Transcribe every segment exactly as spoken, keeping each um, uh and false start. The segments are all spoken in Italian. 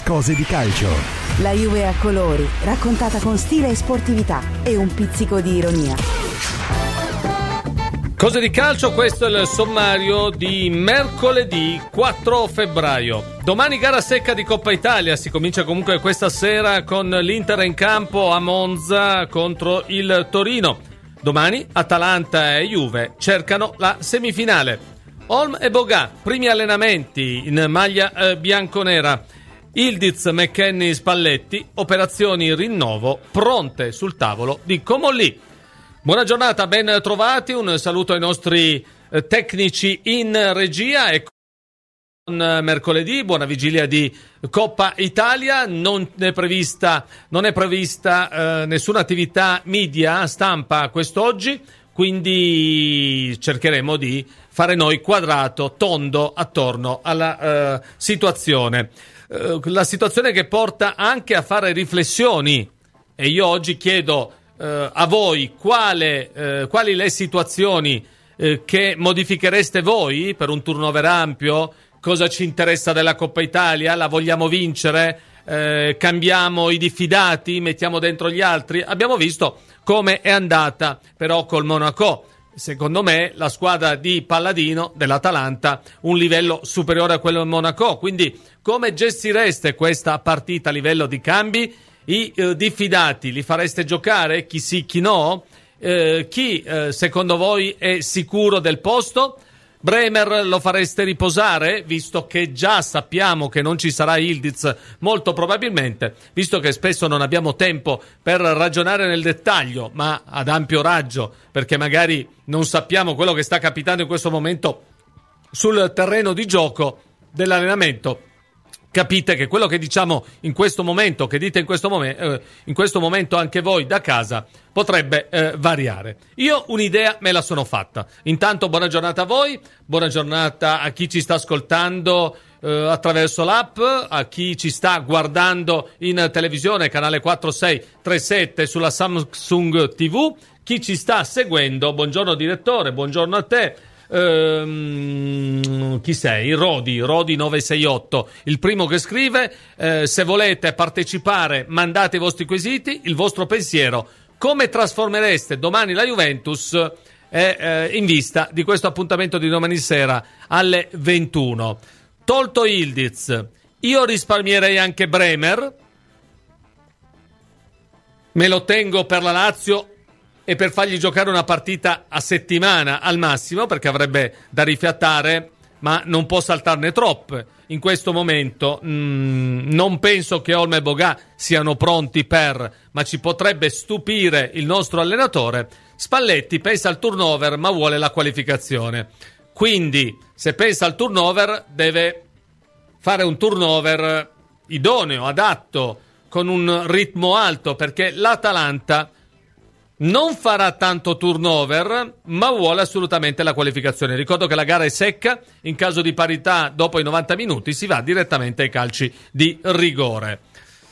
Cose di calcio. La Juve a colori, raccontata con stile e sportività e un pizzico di ironia. Cose di calcio, questo è il sommario di mercoledì quattro febbraio. Domani gara secca di Coppa Italia, si comincia comunque questa sera con l'Inter in campo a Monza contro il Torino. Domani Atalanta e Juve cercano la semifinale. Holm e Boga, primi allenamenti in maglia eh, bianconera. Ildiz, McKennie, Spalletti, operazioni rinnovo pronte sul tavolo di Comolli. Buona giornata, ben trovati, un saluto ai nostri eh, tecnici in regia e con mercoledì, buona vigilia di Coppa Italia. Non è prevista, non è prevista eh, nessuna attività media, stampa quest'oggi, quindi cercheremo di fare noi quadrato, tondo attorno alla eh, situazione. Eh, la situazione che porta anche a fare riflessioni, e io oggi chiedo eh, a voi quale, eh, quali le situazioni eh, che modifichereste voi per un turnover ampio. Cosa ci interessa della Coppa Italia? La vogliamo vincere? Eh, cambiamo i diffidati? Mettiamo dentro gli altri? Abbiamo visto come è andata però col Monaco. Secondo me la squadra di Palladino dell'Atalanta un livello superiore a quello del Monaco, quindi come gestireste questa partita a livello di cambi? I eh, diffidati li fareste giocare? Chi sì, chi no? Eh, chi eh, secondo voi è sicuro del posto? Bremer lo fareste riposare, visto che già sappiamo che non ci sarà Ildiz molto probabilmente, visto che spesso non abbiamo tempo per ragionare nel dettaglio, ma ad ampio raggio, perché magari non sappiamo quello che sta capitando in questo momento sul terreno di gioco dell'allenamento. Capite che quello che diciamo in questo momento, che dite in questo, momen- eh, in questo momento anche voi da casa, potrebbe eh, variare. Io un'idea me la sono fatta. Intanto buona giornata a voi, buona giornata a chi ci sta ascoltando eh, attraverso l'app, a chi ci sta guardando in televisione, canale quattro sei tre sette sulla Samsung tivù, chi ci sta seguendo, buongiorno direttore, buongiorno a te. Ehm, chi sei? Rodi, Rodi nove sei otto, il primo che scrive. Eh, se volete partecipare mandate i vostri quesiti, il vostro pensiero, come trasformereste domani la Juventus eh, eh, in vista di questo appuntamento di domani sera alle ventuno. Tolto Ildiz, io risparmierei anche Bremer, me lo tengo per la Lazio e per fargli giocare una partita a settimana al massimo, perché avrebbe da rifiatare, ma non può saltarne troppe. In questo momento mh, non penso che Olmo e Boga siano pronti per, ma ci potrebbe stupire il nostro allenatore. Spalletti pensa al turnover, ma vuole la qualificazione. Quindi, se pensa al turnover, deve fare un turnover idoneo, adatto, con un ritmo alto, perché l'Atalanta non farà tanto turnover, ma vuole assolutamente la qualificazione. Ricordo che la gara è secca, in caso di parità dopo i novanta minuti si va direttamente ai calci di rigore.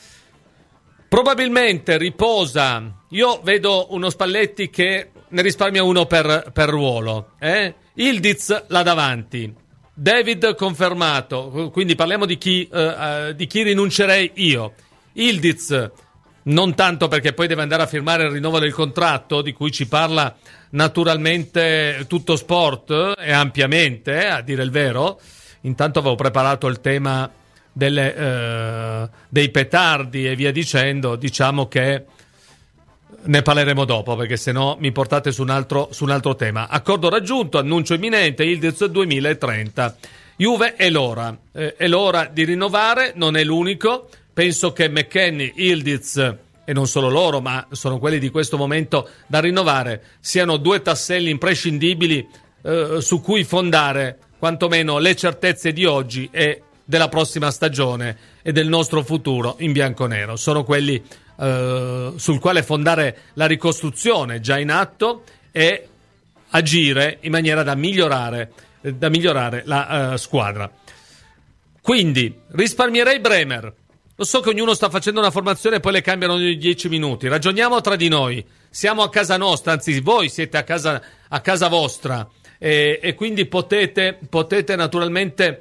Probabilmente riposa, io vedo uno Spalletti che ne risparmia uno per, per ruolo, eh? Ildiz là davanti, David confermato, quindi parliamo di chi, uh, uh, di chi rinuncerei io. Ildiz non tanto perché poi deve andare a firmare il rinnovo del contratto, di cui ci parla naturalmente Tutto Sport e ampiamente, a dire il vero. Intanto avevo preparato il tema delle, eh, dei petardi e via dicendo. Diciamo che ne parleremo dopo, perché sennò mi portate su un altro, su un altro tema. Accordo raggiunto, annuncio imminente, Ildiz duemilatrenta. Juve è l'ora, eh, è l'ora di rinnovare, non è l'unico. Penso che McKennie, Ildiz e non solo loro, ma sono quelli di questo momento da rinnovare, siano due tasselli imprescindibili eh, su cui fondare quantomeno le certezze di oggi e della prossima stagione e del nostro futuro in bianconero. Sono quelli eh, sul quale fondare la ricostruzione già in atto e agire in maniera da migliorare, da migliorare la eh, squadra. Quindi risparmierei Bremer. Lo so che ognuno sta facendo una formazione e poi le cambiano ogni dieci minuti. Ragioniamo tra di noi. Siamo a casa nostra, anzi voi siete a casa, a casa vostra e, e quindi potete, potete naturalmente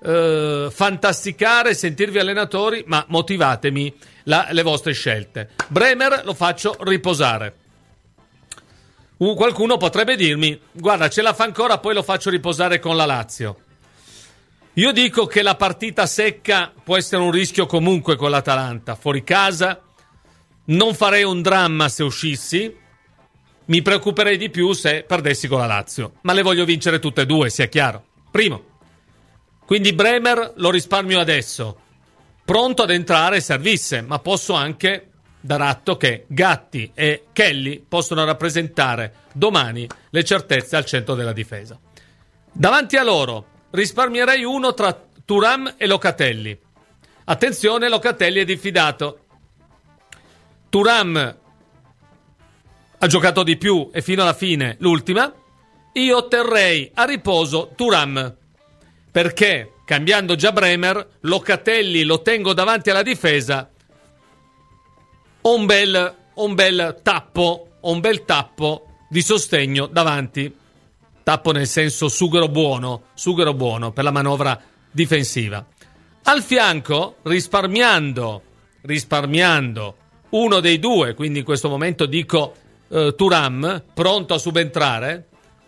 eh, fantasticare, sentirvi allenatori, ma motivatemi la, le vostre scelte. Bremer lo faccio riposare. Uh, qualcuno potrebbe dirmi, guarda, ce la fa ancora, poi lo faccio riposare con la Lazio. Io dico che la partita secca può essere un rischio comunque con l'Atalanta, fuori casa. Non farei un dramma se uscissi, mi preoccuperei di più se perdessi con la Lazio, ma le voglio vincere tutte e due, sia chiaro. Primo, quindi Bremer lo risparmio adesso, pronto ad entrare se servisse, ma posso anche dar atto che Gatti e Kelly possono rappresentare domani le certezze al centro della difesa. Davanti a loro risparmierei uno tra Thuram e Locatelli. Attenzione, Locatelli è diffidato. Thuram ha giocato di più e fino alla fine l'ultima. Io terrei a riposo Thuram, perché cambiando già Bremer, Locatelli lo tengo davanti alla difesa. Ho un bel, un bel tappo, ho un bel tappo di sostegno davanti. Tappo nel senso sughero buono, sughero buono per la manovra difensiva. Al fianco, risparmiando, risparmiando uno dei due, quindi in questo momento dico eh, Thuram, pronto a subentrare,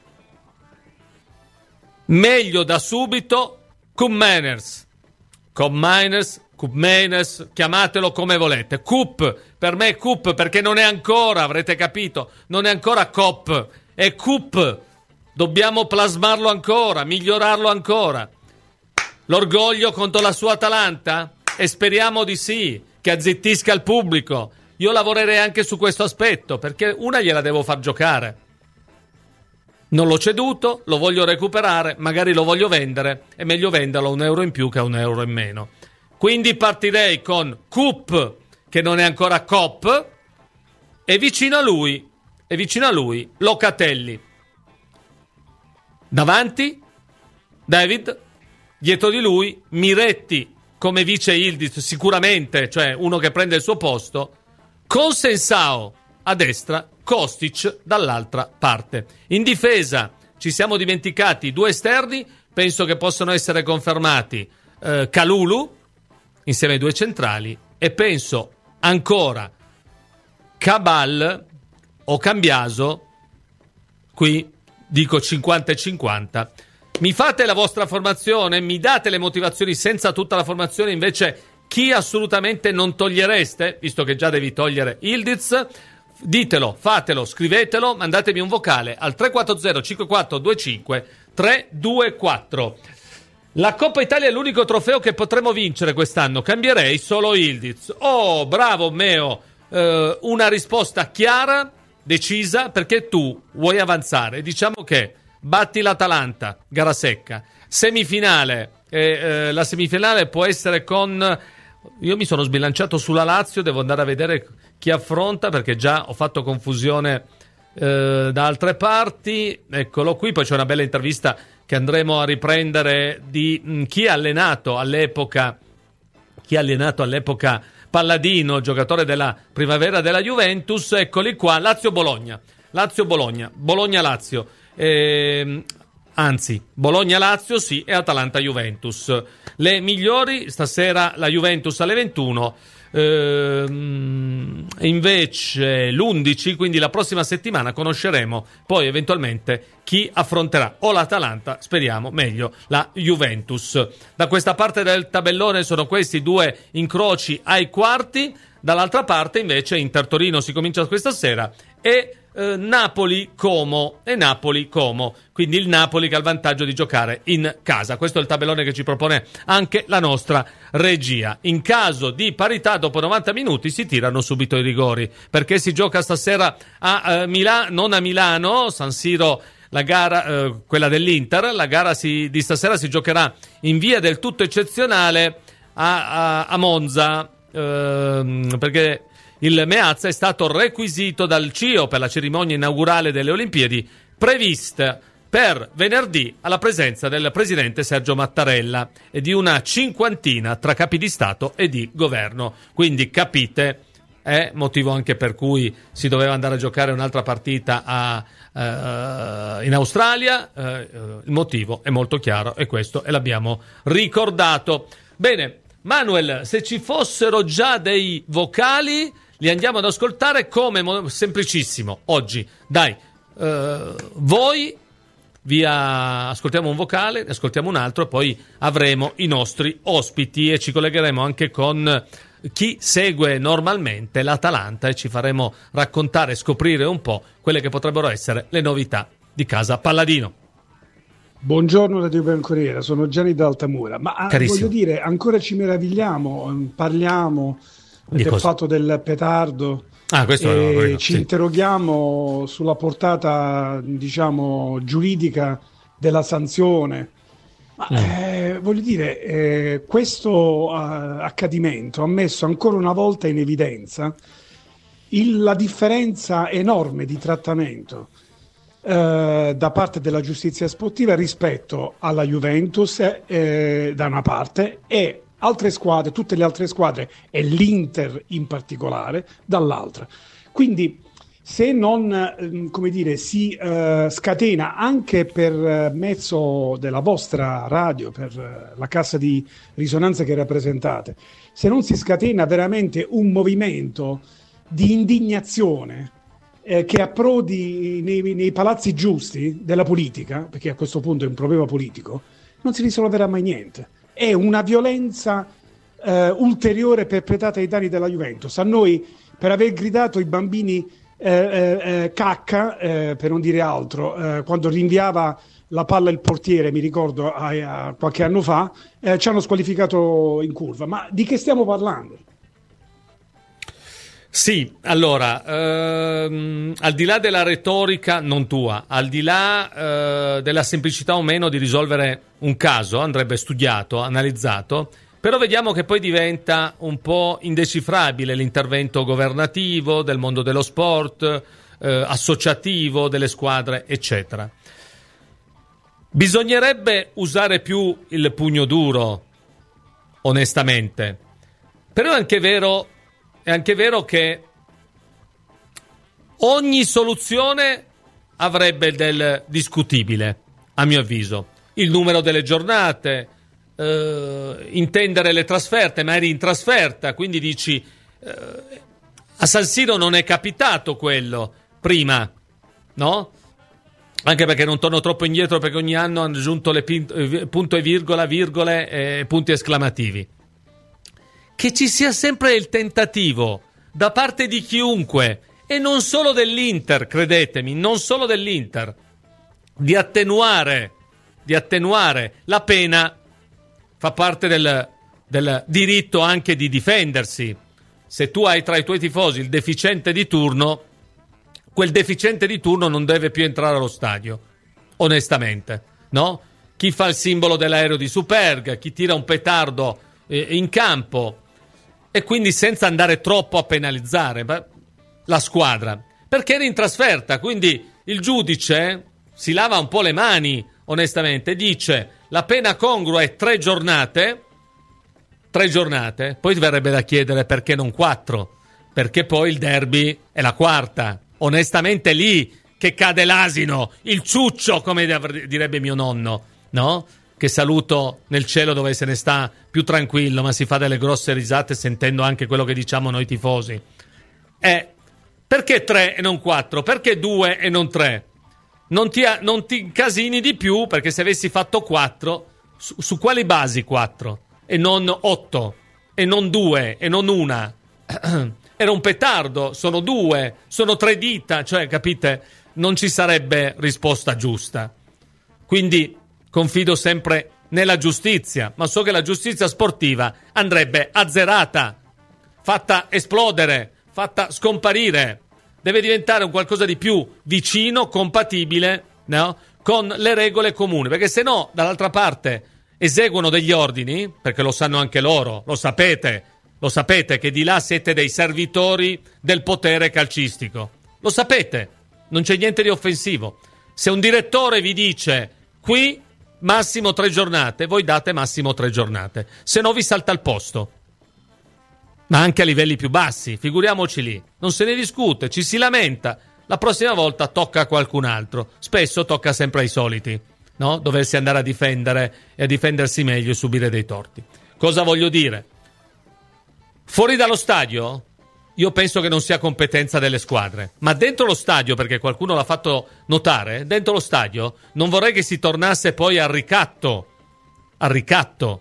meglio da subito Koopmeiners. Koopmeiners, Koopmeiners, chiamatelo come volete. Coop, per me è Coop perché non è ancora, avrete capito, non è ancora Cop, è Coop. Dobbiamo plasmarlo ancora, migliorarlo ancora. L'orgoglio contro la sua Atalanta? E speriamo di sì, che azzittisca il pubblico. Io lavorerei anche su questo aspetto, perché una gliela devo far giocare. Non l'ho ceduto, lo voglio recuperare, magari lo voglio vendere, è meglio venderlo a un euro in più che a un euro in meno. Quindi partirei con Coop, che non è ancora Cop, e vicino a lui, e vicino a lui Locatelli. Davanti David, dietro di lui Miretti come vice Yildiz sicuramente, cioè uno che prende il suo posto, con Sensao a destra, Kostic dall'altra parte. In difesa ci siamo dimenticati due esterni, penso che possano essere confermati eh, Kalulu insieme ai due centrali, e penso ancora Cabal o Cambiaso, qui dico cinquanta e cinquanta. Mi fate la vostra formazione, mi date le motivazioni senza tutta la formazione, invece chi assolutamente non togliereste, visto che già devi togliere Yildiz. Ditelo, fatelo, scrivetelo, mandatemi un vocale al tre quattro zero cinque quattro due cinque tre due quattro. La Coppa Italia è l'unico trofeo che potremo vincere quest'anno, cambierei solo Yildiz. Oh, bravo Meo, eh, una risposta chiara, decisa, perché tu vuoi avanzare. Diciamo che batti l'Atalanta, gara secca, semifinale, eh, eh, la semifinale può essere con... Io mi sono sbilanciato sulla Lazio, devo andare a vedere chi affronta, perché già ho fatto confusione eh, da altre parti. Eccolo qui, poi c'è una bella intervista che andremo a riprendere di mh, chi ha allenato all'epoca chi ha allenato all'epoca Palladino, giocatore della primavera della Juventus. Eccoli qua, Lazio-Bologna, Lazio-Bologna, Bologna-Lazio, eh, anzi Bologna-Lazio sì, e Atalanta-Juventus. Le migliori stasera la Juventus alle ventuno, ehm, invece l'undici, quindi la prossima settimana conosceremo poi eventualmente chi affronterà o l'Atalanta, speriamo meglio la Juventus. Da questa parte del tabellone sono questi due incroci ai quarti, dall'altra parte invece Inter-Torino si comincia questa sera e eh, Napoli-Como e Napoli-Como, quindi il Napoli che ha il vantaggio di giocare in casa. Questo è il tabellone che ci propone anche la nostra regia. In caso di parità dopo novanta minuti si tirano subito i rigori, perché si gioca stasera a eh, Milano, non a Milano, San Siro, la gara, eh, quella dell'Inter. La gara si, di stasera si giocherà in via del tutto eccezionale a, a, a Monza, eh, perché il Meazza è stato requisito dal C I O per la cerimonia inaugurale delle Olimpiadi, prevista per venerdì alla presenza del presidente Sergio Mattarella e di una cinquantina tra capi di Stato e di governo. Quindi capite è motivo anche per cui si doveva andare a giocare un'altra partita a, uh, in Australia. Uh, il motivo è molto chiaro e questo e l'abbiamo ricordato. Bene, Manuel, se ci fossero già dei vocali li andiamo ad ascoltare come mo- semplicissimo oggi. Dai, uh, voi via ascoltiamo un vocale, ascoltiamo un altro e poi avremo i nostri ospiti e ci collegheremo anche con chi segue normalmente l'Atalanta e ci faremo raccontare e scoprire un po' quelle che potrebbero essere le novità di casa Palladino. Buongiorno Radio Bianconera, sono Gianni da Altamura, ma Carissimo. Voglio dire, ancora ci meravigliamo, parliamo di del cosa? fatto del petardo. Ah, questo e no, no, ci sì. interroghiamo sulla portata, diciamo, giuridica della sanzione. Ma, mm. eh, voglio dire, eh, questo uh, accadimento ha messo ancora una volta in evidenza il, la differenza enorme di trattamento uh, da parte della giustizia sportiva rispetto alla Juventus eh, da una parte e altre squadre, tutte le altre squadre e l'Inter in particolare dall'altra. Quindi se non, come dire, si uh, scatena anche per mezzo della vostra radio, per la cassa di risonanza che rappresentate, se non si scatena veramente un movimento di indignazione eh, che approdi nei, nei palazzi giusti della politica, perché a questo punto è un problema politico, non si risolverà mai niente. È una violenza eh, ulteriore perpetrata ai danni della Juventus. A noi, per aver gridato i bambini eh, eh, cacca, eh, per non dire altro, eh, quando rinviava la palla il portiere, mi ricordo, a, a qualche anno fa, eh, ci hanno squalificato in curva. Ma di che stiamo parlando? Sì, allora, ehm, al di là della retorica non tua, al di là eh, della semplicità o meno di risolvere un caso, andrebbe studiato, analizzato, però vediamo che poi diventa un po' indecifrabile l'intervento governativo, del mondo dello sport, eh, associativo, delle squadre, eccetera. Bisognerebbe usare più il pugno duro, onestamente, però è anche vero... È anche vero che ogni soluzione avrebbe del discutibile, a mio avviso. Il numero delle giornate, eh, intendere le trasferte, ma eri in trasferta, quindi dici eh, a San Siro non è capitato quello prima, no? Anche perché non torno troppo indietro, perché ogni anno hanno aggiunto le pin- punto e virgola, virgole e punti esclamativi. Che ci sia sempre il tentativo da parte di chiunque, e non solo dell'Inter, credetemi, non solo dell'Inter, di attenuare, di attenuare la pena, fa parte del, del diritto anche di difendersi. Se tu hai tra i tuoi tifosi il deficiente di turno, quel deficiente di turno non deve più entrare allo stadio, onestamente, no? Chi fa il simbolo dell'aereo di Superga, chi tira un petardo eh, in campo, e quindi senza andare troppo a penalizzare la squadra, perché era in trasferta, quindi il giudice si lava un po' le mani, onestamente, dice la pena congrua è tre giornate, tre giornate, poi verrebbe da chiedere perché non quattro, perché poi il derby è la quarta, onestamente lì che cade l'asino, il ciuccio, come direbbe mio nonno, no? Che saluto nel cielo dove se ne sta più tranquillo, ma si fa delle grosse risate sentendo anche quello che diciamo noi tifosi. Eh, perché tre e non quattro? Perché due e non tre? Non ti, non ti incasini di più, perché se avessi fatto quattro, su, su quali basi quattro? E non otto, e non due, e non una. Era un petardo, sono due, sono tre dita, cioè, capite? Non ci sarebbe risposta giusta. Quindi confido sempre nella giustizia, ma so che la giustizia sportiva andrebbe azzerata, fatta esplodere, fatta scomparire. Deve diventare un qualcosa di più vicino, compatibile, no? Con le regole comuni, perché se no, dall'altra parte, eseguono degli ordini, perché lo sanno anche loro, lo sapete, lo sapete che di là siete dei servitori del potere calcistico. Lo sapete, non c'è niente di offensivo. Se un direttore vi dice qui massimo tre giornate, voi date massimo tre giornate, se no vi salta il posto. ma anche a livelli più bassi, figuriamoci lì. Non se ne discute, ci si lamenta. La prossima volta tocca a qualcun altro. Spesso tocca sempre ai soliti, no? Doversi andare a difendere e a difendersi meglio e subire dei torti. Cosa voglio dire? Fuori dallo stadio, io penso che non sia competenza delle squadre, ma dentro lo stadio, perché qualcuno l'ha fatto notare, dentro lo stadio non vorrei che si tornasse poi al ricatto, al ricatto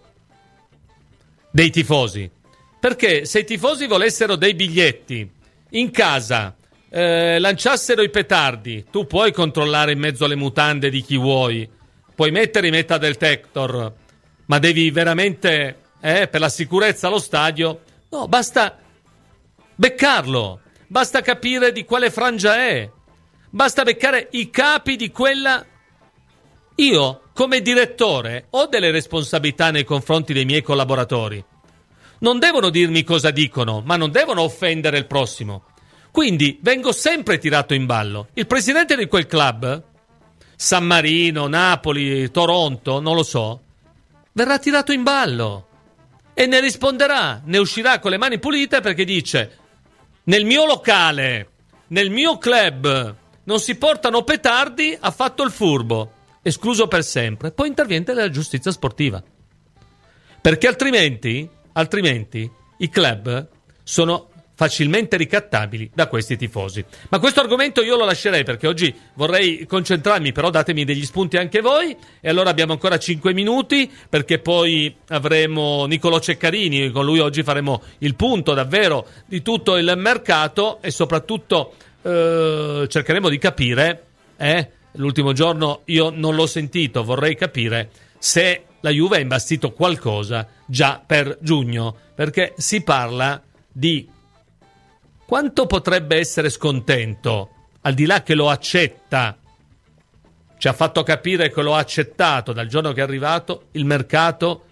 dei tifosi. Perché se i tifosi volessero dei biglietti in casa, eh, lanciassero i petardi, tu puoi controllare in mezzo alle mutande di chi vuoi, puoi mettere i metal detector, ma devi veramente, eh, per la sicurezza allo stadio, no, basta beccarlo, basta capire di quale frangia è, basta beccare i capi di quella. Io, come direttore, ho delle responsabilità nei confronti dei miei collaboratori. Non devono dirmi cosa dicono, ma non devono offendere il prossimo. Quindi vengo sempre tirato in ballo. Il presidente di quel club, San Marino, Napoli, Toronto, non lo so, verrà tirato in ballo e ne risponderà, ne uscirà con le mani pulite perché dice: nel mio locale, nel mio club non si portano petardi, ha fatto il furbo, escluso per sempre. Poi interviene la giustizia sportiva, perché altrimenti altrimenti i club sono facilmente ricattabili da questi tifosi. Ma questo argomento io lo lascerei, perché oggi vorrei concentrarmi, però datemi degli spunti anche voi. E allora abbiamo ancora cinque minuti, perché poi avremo Nicolò Ceccarini, con lui oggi faremo il punto davvero di tutto il mercato e soprattutto eh, cercheremo di capire, eh, l'ultimo giorno io non l'ho sentito, vorrei capire se la Juve ha imbastito qualcosa già per giugno, perché si parla di quanto potrebbe essere scontento, al di là che lo accetta, ci ha fatto capire che lo ha accettato dal giorno che è arrivato, il mercato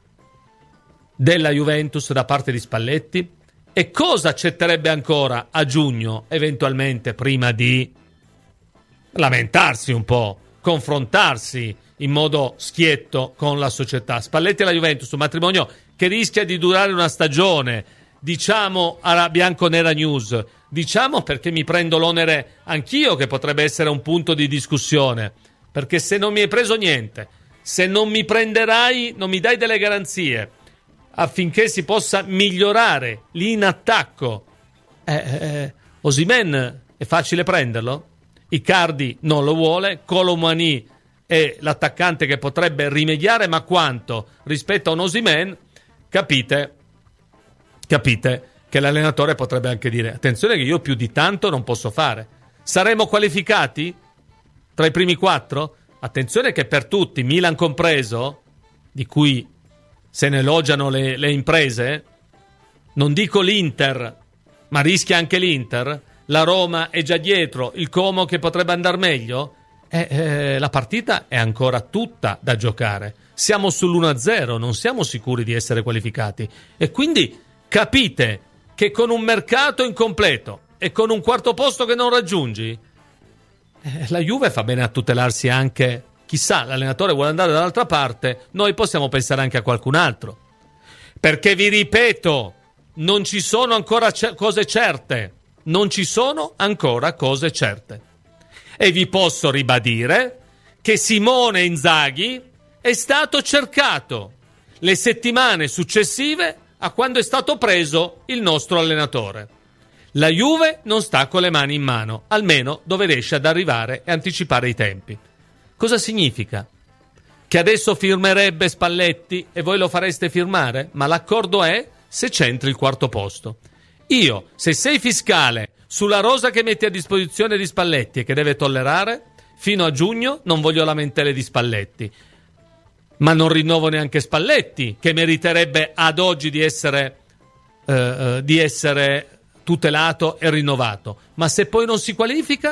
della Juventus da parte di Spalletti, e cosa accetterebbe ancora a giugno, eventualmente, prima di lamentarsi un po', confrontarsi in modo schietto con la società. Spalletti e la Juventus, un matrimonio che rischia di durare una stagione, diciamo alla Bianconera News, diciamo perché mi prendo l'onere anch'io che potrebbe essere un punto di discussione, perché se non mi hai preso niente, se non mi prenderai, non mi dai delle garanzie affinché si possa migliorare lì in attacco, eh, eh, Osimhen è facile prenderlo? Icardi non lo vuole, Colomani è l'attaccante che potrebbe rimediare, ma quanto rispetto a un Osimhen? Capite, capite che l'allenatore potrebbe anche dire: attenzione che io più di tanto non posso fare. Saremo qualificati tra i primi quattro? Attenzione che per tutti, Milan compreso, di cui se ne elogiano le, le imprese, non dico l'Inter, ma rischia anche l'Inter, la Roma è già dietro, il Como che potrebbe andar meglio, eh, eh, la partita è ancora tutta da giocare. Siamo sull'uno a zero, non siamo sicuri di essere qualificati. E quindi capite che con un mercato incompleto e con un quarto posto che non raggiungi, eh, la Juve fa bene a tutelarsi anche. Chissà, l'allenatore vuole andare dall'altra parte, noi possiamo pensare anche a qualcun altro. Perché vi ripeto, non ci sono ancora c- cose certe. Non ci sono ancora cose certe. E vi posso ribadire che Simone Inzaghi è stato cercato le settimane successive a quando è stato preso il nostro allenatore. La Juve non sta con le mani in mano, almeno dove riesce ad arrivare e anticipare i tempi. Cosa significa? Che adesso firmerebbe Spalletti e voi lo fareste firmare? Ma l'accordo è se c'entri il quarto posto. Io, se sei fiscale sulla rosa che metti a disposizione di Spalletti e che deve tollerare, fino a giugno non voglio lamentele di Spalletti. Ma non rinnovo neanche Spalletti, che meriterebbe ad oggi di essere, eh, eh, di essere tutelato e rinnovato. Ma se poi non si qualifica?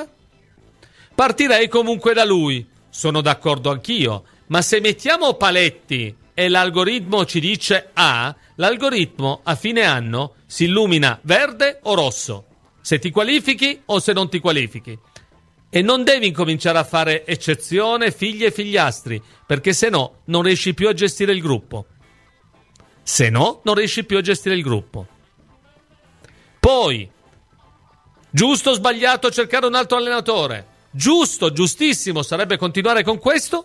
Partirei comunque da lui. Sono d'accordo anch'io, ma se mettiamo paletti e l'algoritmo ci dice A, l'algoritmo a fine anno si illumina verde o rosso, se ti qualifichi o se non ti qualifichi. E non devi incominciare a fare eccezione figli e figliastri, perché se no non riesci più a gestire il gruppo. Se no non riesci più a gestire il gruppo. Poi, giusto o sbagliato cercare un altro allenatore? Giusto, giustissimo sarebbe continuare con questo?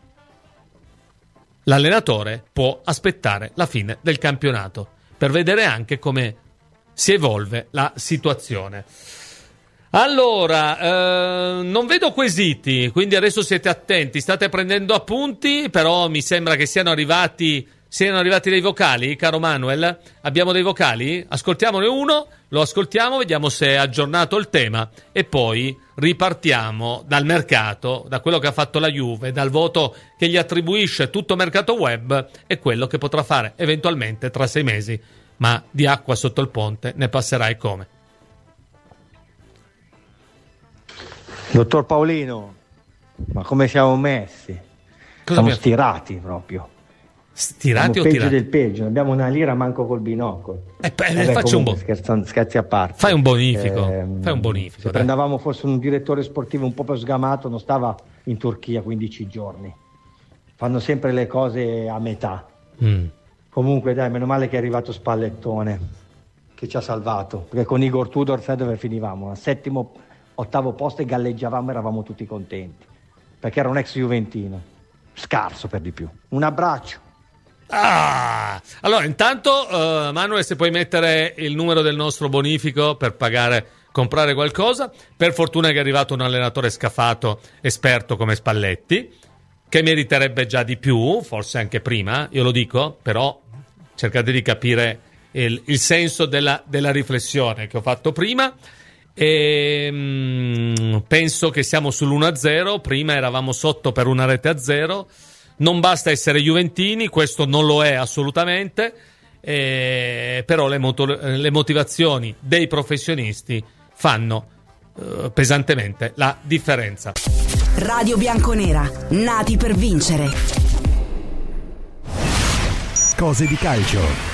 L'allenatore può aspettare la fine del campionato per vedere anche come si evolve la situazione. Allora, eh, non vedo quesiti, quindi adesso siete attenti, state prendendo appunti, però mi sembra che siano arrivati, siano arrivati dei vocali, caro Manuel. Abbiamo dei vocali? Ascoltiamone uno, lo ascoltiamo, vediamo se è aggiornato il tema e poi ripartiamo dal mercato, da quello che ha fatto la Juve, dal voto che gli attribuisce tutto mercato web e quello che potrà fare eventualmente tra sei mesi, ma di acqua sotto il ponte ne passerai come. Dottor Paolino, ma come siamo messi? Cosa siamo abbiamo... stirati proprio. Stirati siamo o peggio tirati? del peggio, abbiamo una lira manco col binocolo. Eh, beh, Vabbè, faccio un bo- scherzando, scherzi a parte. Fai un bonifico, Eh, fai un bonifico. Se dai. prendevamo forse un direttore sportivo un po' più sgamato, non stava in Turchia quindici giorni. Fanno sempre le cose a metà. Mm. Comunque dai, meno male che è arrivato Spallettone, che ci ha salvato, perché con Igor Tudor sai dove finivamo? Al settimo, ottavo posto e galleggiavamo, eravamo tutti contenti, perché era un ex juventino, scarso per di più. Un abbraccio. Ah, allora intanto uh, Manuel, se puoi mettere il numero del nostro bonifico per pagare, comprare qualcosa. Per fortuna che è arrivato un allenatore scafato, esperto come Spalletti, che meriterebbe già di più, forse anche prima, io lo dico, però cercate di capire il, il senso della, della riflessione che ho fatto prima. E, mh, penso che siamo sull'uno a zero, prima eravamo sotto per una rete a zero. Non basta essere juventini, questo non lo è assolutamente, eh, però le, moto- le motivazioni dei professionisti fanno eh, pesantemente la differenza. Radio Bianconera, nati per vincere. Cose di calcio.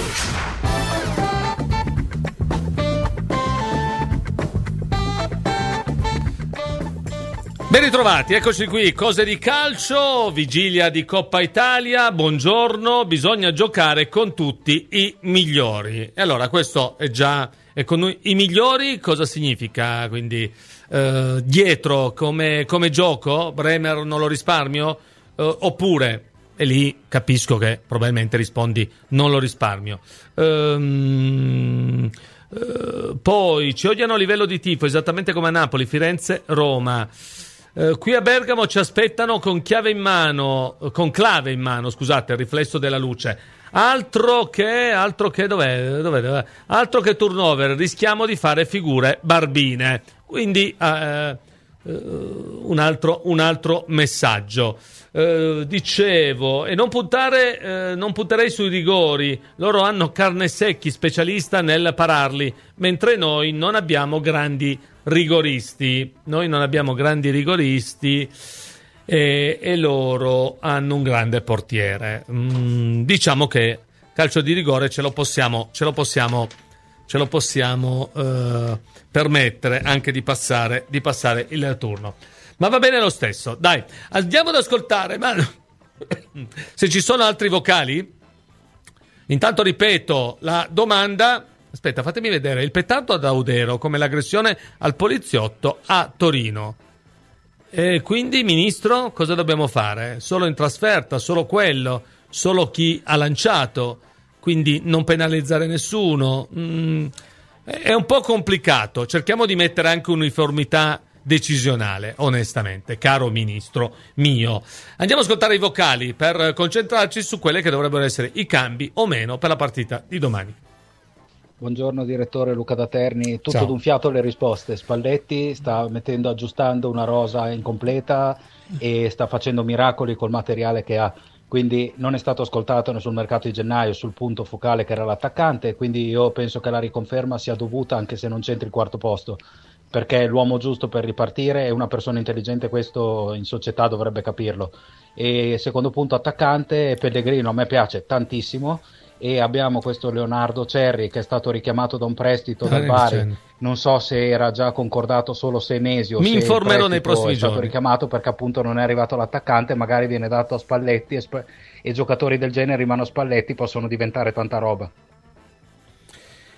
Ben ritrovati, eccoci qui, cose di calcio, vigilia di Coppa Italia, buongiorno, bisogna giocare con tutti i migliori. E allora questo è già, è con noi, i migliori cosa significa? Quindi eh, dietro come, come gioco, Bremer non lo risparmio? Eh, oppure, e lì capisco che probabilmente rispondi non lo risparmio. Ehm... Uh, poi ci odiano a livello di tifo, esattamente come a Napoli, Firenze, Roma. Uh, qui a Bergamo ci aspettano con chiave in mano, con clave in mano, scusate, il riflesso della luce. Altro che, altro che, dov'è, dov'è, dov'è? Altro che turnover, rischiamo di fare figure barbine. Quindi uh, uh, un altro, un altro messaggio. Uh, dicevo, e non puntare, uh, non punterei sui rigori, loro hanno Carnesecchi, specialista nel pararli, mentre noi non abbiamo grandi rigoristi, noi non abbiamo grandi rigoristi e, e loro hanno un grande portiere. Mm, diciamo che calcio di rigore ce lo possiamo, ce lo possiamo, ce lo possiamo uh, permettere anche di passare, di passare il turno. Ma va bene lo stesso, dai, andiamo ad ascoltare. Ma se ci sono altri vocali, intanto ripeto la domanda. Aspetta, fatemi vedere il petardo ad Audero come l'aggressione al poliziotto a Torino. E quindi, ministro, cosa dobbiamo fare? Solo in trasferta, solo quello, solo chi ha lanciato, quindi non penalizzare nessuno. Mm, è un po' complicato, cerchiamo di mettere anche uniformità decisionale, onestamente, caro ministro mio. Andiamo ad ascoltare i vocali per concentrarci su quelle che dovrebbero essere i cambi o meno per la partita di domani. Buongiorno direttore, Luca da Terni. Tutto Ciao. d'un fiato le risposte. Spalletti sta mettendo, aggiustando una rosa incompleta e sta facendo miracoli col materiale che ha, quindi non è stato ascoltato né sul mercato di gennaio sul punto focale che era l'attaccante, quindi io penso che la riconferma sia dovuta anche se non c'entri il quarto posto, perché è l'uomo giusto per ripartire e una persona intelligente questo in società dovrebbe capirlo. E secondo punto attaccante, Pellegrino a me piace tantissimo e abbiamo questo Leonardo Cerri che è stato richiamato da un prestito dal Bari, non so se era già concordato solo sei mesi o Mi se informerò nei prossimi è stato giorni. richiamato perché appunto non è arrivato l'attaccante, magari viene dato a Spalletti e, sp- e giocatori del genere in mano a Spalletti possono diventare tanta roba.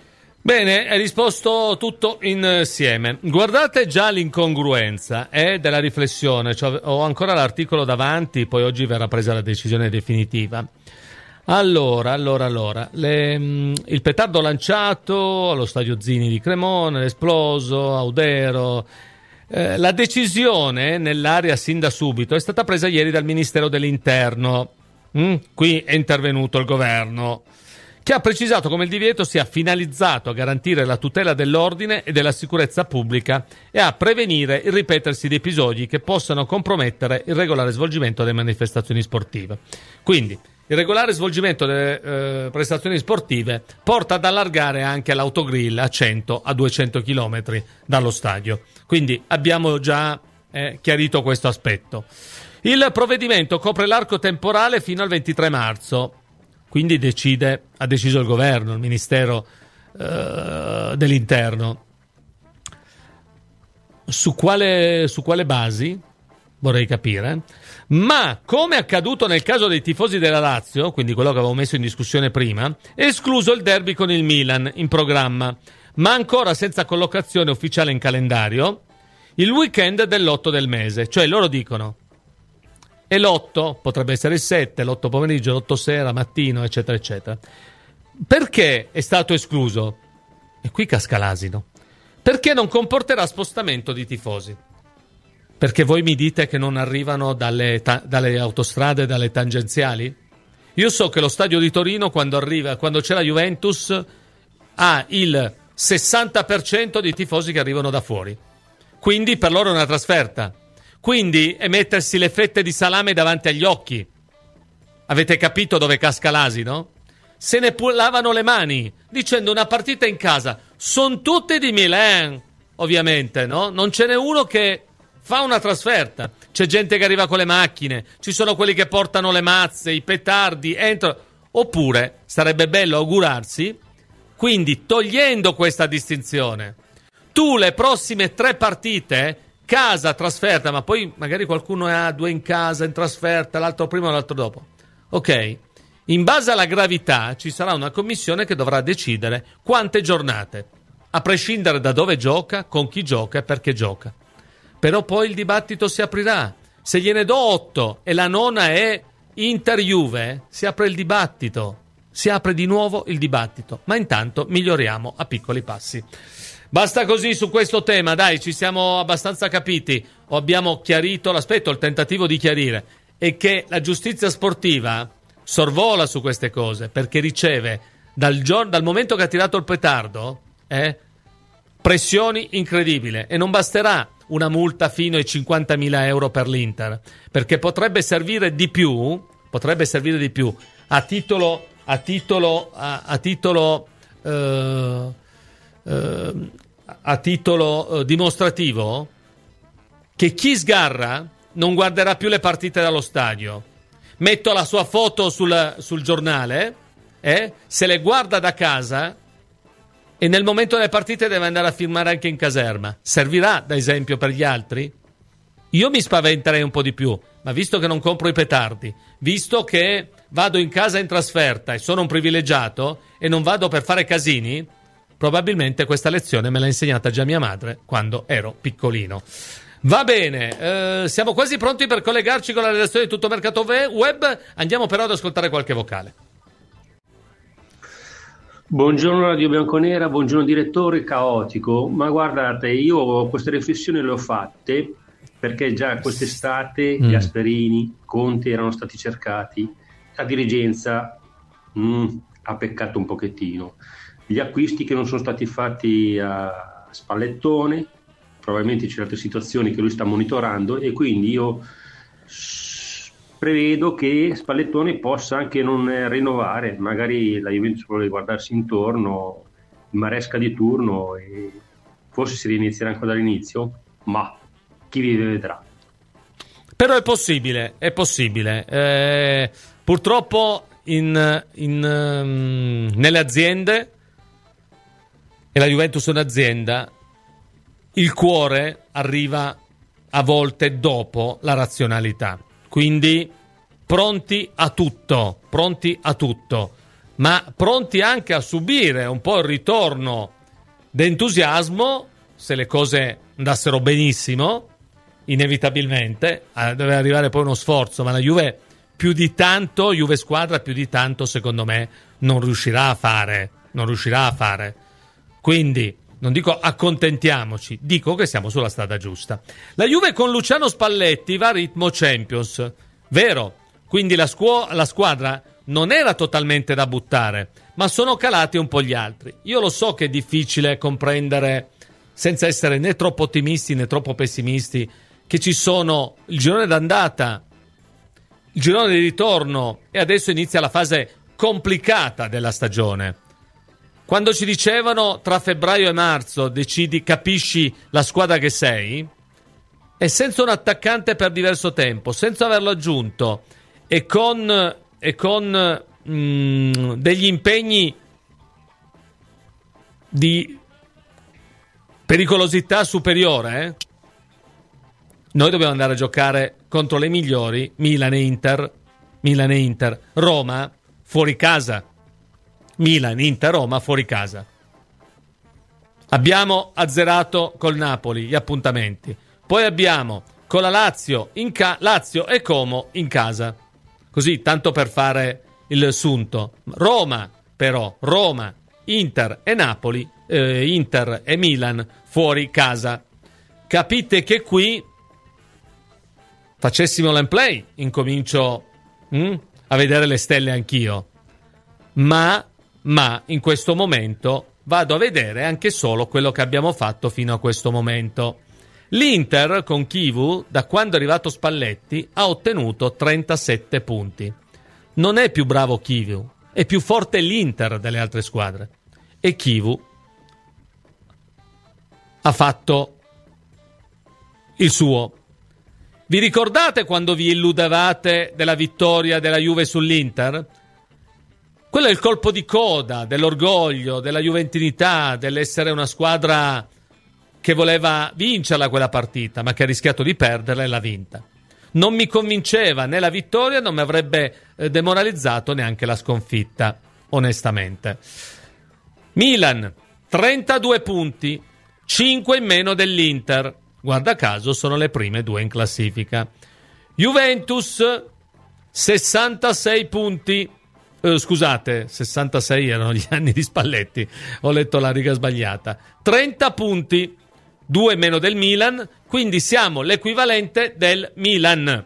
Bene, hai risposto tutto insieme. Guardate già l'incongruenza eh, della riflessione. Cioè, ho ancora l'articolo davanti, poi oggi verrà presa la decisione definitiva. Allora, allora, allora. Le, mh, il petardo lanciato allo stadio Zini di Cremona, esploso, Audero. Eh, la decisione nell'area sin da subito è stata presa ieri dal Ministero dell'Interno. Mm? Qui è intervenuto il governo, che ha precisato come il divieto sia finalizzato a garantire la tutela dell'ordine e della sicurezza pubblica e a prevenire il ripetersi di episodi che possano compromettere il regolare svolgimento delle manifestazioni sportive. Quindi, il regolare svolgimento delle eh, prestazioni sportive porta ad allargare anche l'autogrill a cento a duecento chilometri dallo stadio. Quindi abbiamo già eh, chiarito questo aspetto. Il provvedimento copre l'arco temporale fino al ventitré marzo. Quindi decide, ha deciso il governo, il Ministero eh, dell'Interno. Su quale, su quale basi? Vorrei capire. Ma, come accaduto nel caso dei tifosi della Lazio, quindi quello che avevo messo in discussione prima, è escluso il derby con il Milan in programma, ma ancora senza collocazione ufficiale in calendario, il weekend dell'otto del mese. Cioè loro dicono... E l'otto, potrebbe essere il sette, l'otto pomeriggio, l'otto sera, mattino, eccetera, eccetera. Perché è stato escluso? E qui casca l'asino. Perché non comporterà spostamento di tifosi. Perché voi mi dite che non arrivano dalle, ta- dalle autostrade, dalle tangenziali? Io so che lo stadio di Torino, quando arriva, quando c'è la Juventus, ha il sessanta per cento di tifosi che arrivano da fuori. Quindi per loro è una trasferta. Quindi è mettersi le fette di salame davanti agli occhi. Avete capito dove casca l'asino? Se ne lavano le mani dicendo una partita in casa. Sono tutte di Milan, ovviamente, no? Non ce n'è uno che fa una trasferta. C'è gente che arriva con le macchine, ci sono quelli che portano le mazze, i petardi, entrano. Oppure sarebbe bello augurarsi, quindi togliendo questa distinzione, tu le prossime tre partite... casa, trasferta, ma poi magari qualcuno ha due in casa, in trasferta, l'altro prima e l'altro dopo. Ok, in base alla gravità ci sarà una commissione che dovrà decidere quante giornate, a prescindere da dove gioca, con chi gioca e perché gioca. Però poi il dibattito si aprirà. Se gliene do otto e la nona è Inter-Juve, si apre il dibattito, si apre di nuovo il dibattito, ma intanto miglioriamo a piccoli passi. Basta così su questo tema, dai, ci siamo abbastanza capiti, o abbiamo chiarito l'aspetto, il tentativo di chiarire, è che la giustizia sportiva sorvola su queste cose, perché riceve, dal, giorno, dal momento che ha tirato il petardo, eh, pressioni incredibili, e non basterà una multa fino ai cinquantamila euro per l'Inter, perché potrebbe servire di più, potrebbe servire di più, a titolo, a titolo, a, a titolo... Eh, Uh, a titolo uh, dimostrativo, che chi sgarra non guarderà più le partite dallo stadio. Metto la sua foto sul, sul giornale, eh? Se le guarda da casa, e nel momento delle partite deve andare a firmare anche in caserma. Servirà da esempio per gli altri? Io mi spaventerei un po' di più, ma visto che non compro i petardi, visto che vado in casa in trasferta e sono un privilegiato e non vado per fare casini, probabilmente questa lezione me l'ha insegnata già mia madre quando ero piccolino. Va bene, eh, siamo quasi pronti per collegarci con la redazione di Tutto Mercato Web. Andiamo però ad ascoltare qualche vocale. Buongiorno Radio Bianconera, buongiorno direttore caotico. Ma guardate, io queste riflessioni le ho fatte perché già quest'estate mm. Gasperini, Conte erano stati cercati, la dirigenza mm, ha peccato un pochettino. Gli acquisti che non sono stati fatti a Spallettone, probabilmente c'è altre situazioni che lui sta monitorando, e quindi io prevedo che Spallettone possa anche non rinnovare, magari la Juventus vuole guardarsi intorno, il Maresca di turno, e forse si rinizierà ancora dall'inizio, ma chi vive vedrà. Però è possibile, è possibile. Eh, purtroppo in, in, um, nelle aziende, e la Juventus è un'azienda, il cuore arriva a volte dopo la razionalità. Quindi pronti a tutto, pronti a tutto, ma pronti anche a subire un po' il ritorno d'entusiasmo se le cose andassero benissimo, inevitabilmente eh, deve arrivare poi uno sforzo, ma la Juve più di tanto, Juve squadra più di tanto secondo me non riuscirà a fare, non riuscirà a fare. Quindi non dico accontentiamoci, dico che siamo sulla strada giusta. La Juve con Luciano Spalletti va a ritmo Champions, vero? Quindi la, scu- la squadra non era totalmente da buttare, ma sono calati un po' gli altri. Io lo so che è difficile comprendere, senza essere né troppo ottimisti né troppo pessimisti, che ci sono il girone d'andata, il girone di ritorno e adesso inizia la fase complicata della stagione. Quando ci dicevano tra febbraio e marzo decidi, capisci la squadra che sei, e senza un attaccante per diverso tempo, senza averlo aggiunto e con, e con mm, degli impegni di pericolosità superiore, eh? Noi dobbiamo andare a giocare contro le migliori, Milan e Inter, Milan e Inter, Roma fuori casa, Milan, Inter, Roma fuori casa. Abbiamo azzerato col Napoli gli appuntamenti, poi abbiamo con la Lazio, in ca- Lazio e Como in casa, così tanto per fare il sunto. Roma però, Roma, Inter e Napoli, eh, Inter e Milan fuori casa. Capite che qui facessimo l'en play, incomincio hm, a vedere le stelle anch'io, ma, ma in questo momento vado a vedere anche solo quello che abbiamo fatto fino a questo momento. L'Inter con Chivu, da quando è arrivato Spalletti, ha ottenuto trentasette punti. Non è più bravo Chivu, è più forte l'Inter delle altre squadre. E Chivu ha fatto il suo. Vi ricordate quando vi illudevate della vittoria della Juve sull'Inter? Quello è il colpo di coda dell'orgoglio, della juventinità, dell'essere una squadra che voleva vincerla quella partita, ma che ha rischiato di perderla e l'ha vinta. Non mi convinceva né la vittoria, non mi avrebbe eh, demoralizzato neanche la sconfitta, onestamente. Milan, trentadue punti, cinque in meno dell'Inter. Guarda caso sono le prime due in classifica. Juventus, sessantasei punti. Eh, scusate, sessantasei erano gli anni di Spalletti. Ho letto la riga sbagliata. trenta punti, due meno del Milan, quindi siamo l'equivalente del Milan.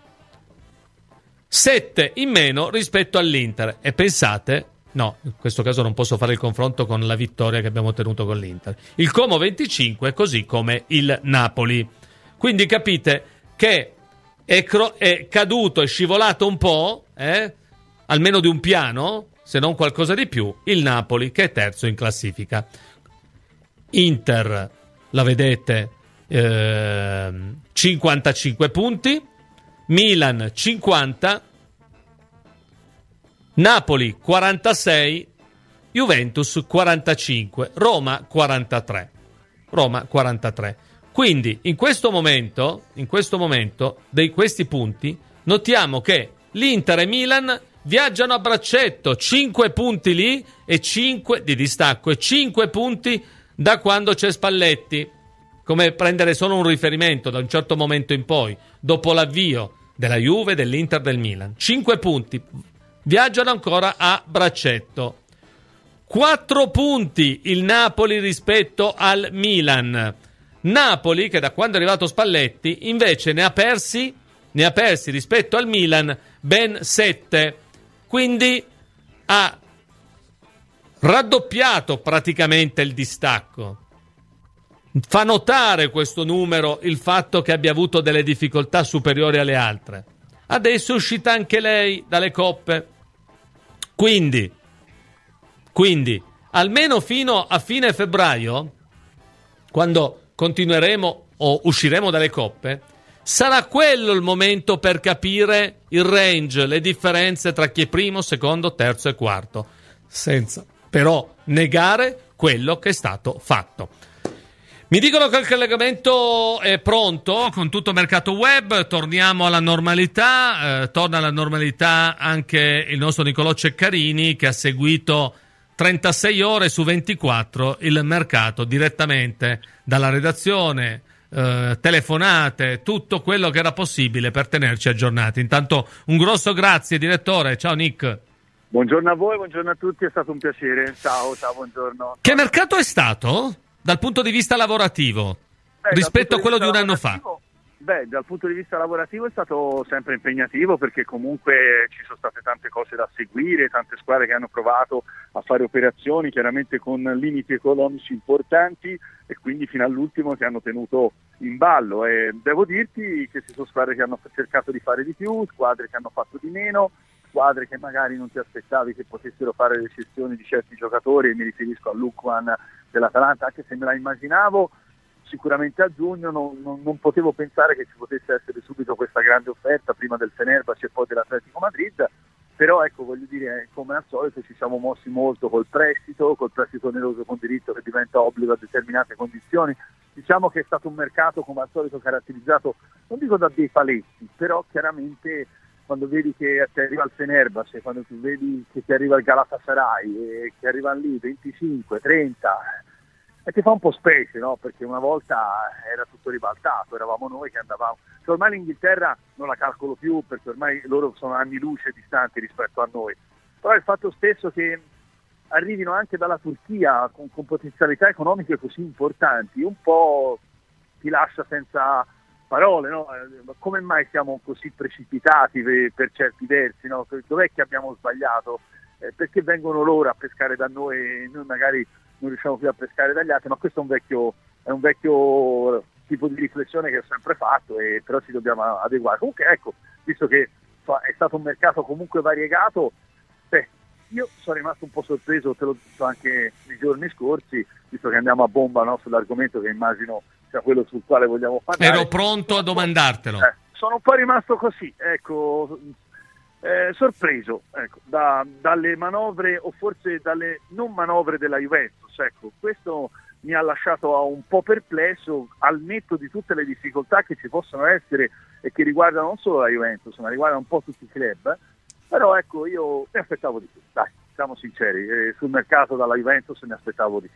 sette in meno rispetto all'Inter. E pensate, no, in questo caso non posso fare il confronto con la vittoria che abbiamo ottenuto con l'Inter. Il Como venticinque, così come il Napoli. Quindi capite che è, cro- è caduto, è scivolato un po', eh? Almeno di un piano, se non qualcosa di più, il Napoli, che è terzo in classifica. Inter, la vedete, eh, cinquantacinque punti, Milan cinquanta, Napoli quarantasei, Juventus quarantacinque, Roma quarantatré. Roma quarantatré. Quindi in questo momento, in questo momento, dei questi punti, notiamo che l'Inter e Milan viaggiano a braccetto, cinque punti lì e cinque di distacco e cinque punti da quando c'è Spalletti. Come prendere solo un riferimento da un certo momento in poi, dopo l'avvio della Juve, dell'Inter, del Milan. cinque punti. Viaggiano ancora a braccetto. quattro punti il Napoli rispetto al Milan. Napoli, che da quando è arrivato Spalletti, invece ne ha persi, ne ha persi rispetto al Milan ben sette. Quindi ha raddoppiato praticamente il distacco. Fa notare questo numero il fatto che abbia avuto delle difficoltà superiori alle altre. Adesso è uscita anche lei dalle coppe. Quindi, quindi, almeno fino a fine febbraio, quando continueremo o usciremo dalle coppe, sarà quello il momento per capire il range, le differenze tra chi è primo, secondo, terzo e quarto, senza però negare quello che è stato fatto. Mi dicono che il collegamento è pronto con tutto mercato web, torniamo alla normalità, eh, torna alla normalità anche il nostro Nicolò Ceccarini che ha seguito trentasei ore su ventiquattro il mercato direttamente dalla redazione, eh, telefonate, tutto quello che era possibile per tenerci aggiornati. Intanto un grosso grazie direttore, ciao Nick. Buongiorno a voi, buongiorno a tutti, è stato un piacere, ciao, ciao, buongiorno. Che mercato è stato dal punto di vista lavorativo Beh, rispetto a quello di un anno fa? Beh, dal punto di vista lavorativo è stato sempre impegnativo, perché comunque ci sono state tante cose da seguire, tante squadre che hanno provato a fare operazioni, chiaramente con limiti economici importanti, e quindi fino all'ultimo ti hanno tenuto in ballo. E devo dirti che ci sono squadre che hanno cercato di fare di più, squadre che hanno fatto di meno, squadre che magari non ti aspettavi che potessero fare le cessioni di certi giocatori, e mi riferisco a Lukman dell'Atalanta, anche se me la immaginavo. Sicuramente a giugno non, non, non potevo pensare che ci potesse essere subito questa grande offerta, prima del Fenerbahce e poi dell'Atletico Madrid, però ecco, voglio dire, come al solito ci siamo mossi molto col prestito, col prestito oneroso con diritto che diventa obbligo a determinate condizioni. Diciamo che è stato un mercato come al solito caratterizzato, non dico da dei paletti, però chiaramente quando vedi che ti arriva il Fenerbahce, quando tu vedi che ti arriva il Galatasaray e che arrivano lì venticinque, trenta, e ti fa un po' specie, no? Perché una volta era tutto ribaltato, eravamo noi che andavamo, cioè, ormai l'Inghilterra non la calcolo più, perché ormai loro sono anni luce distanti rispetto a noi, però il fatto stesso che arrivino anche dalla Turchia con, con potenzialità economiche così importanti un po' ti lascia senza parole, no? Come mai siamo così precipitati per, per certi versi, no? Dov'è che abbiamo sbagliato? Eh, perché vengono loro a pescare da noi e noi magari non riusciamo più a pescare dagli altri? Ma questo è un vecchio, è un vecchio tipo di riflessione che ho sempre fatto, e però ci dobbiamo adeguare. Comunque ecco, visto che è stato un mercato comunque variegato, beh, io sono rimasto un po' sorpreso, te l'ho detto anche nei giorni scorsi, visto che andiamo a bomba, no, sull'argomento che immagino sia quello sul quale vogliamo parlare. Ero pronto a domandartelo. Eh, sono un po' rimasto così, ecco, eh, sorpreso ecco, da, dalle manovre, o forse dalle non manovre della Juventus. Ecco, questo mi ha lasciato un po' perplesso, al netto di tutte le difficoltà che ci possono essere e che riguardano non solo la Juventus, ma riguardano un po' tutti i club. Però ecco, io mi aspettavo di più, dai, siamo sinceri, eh, sul mercato dalla Juventus mi aspettavo di più.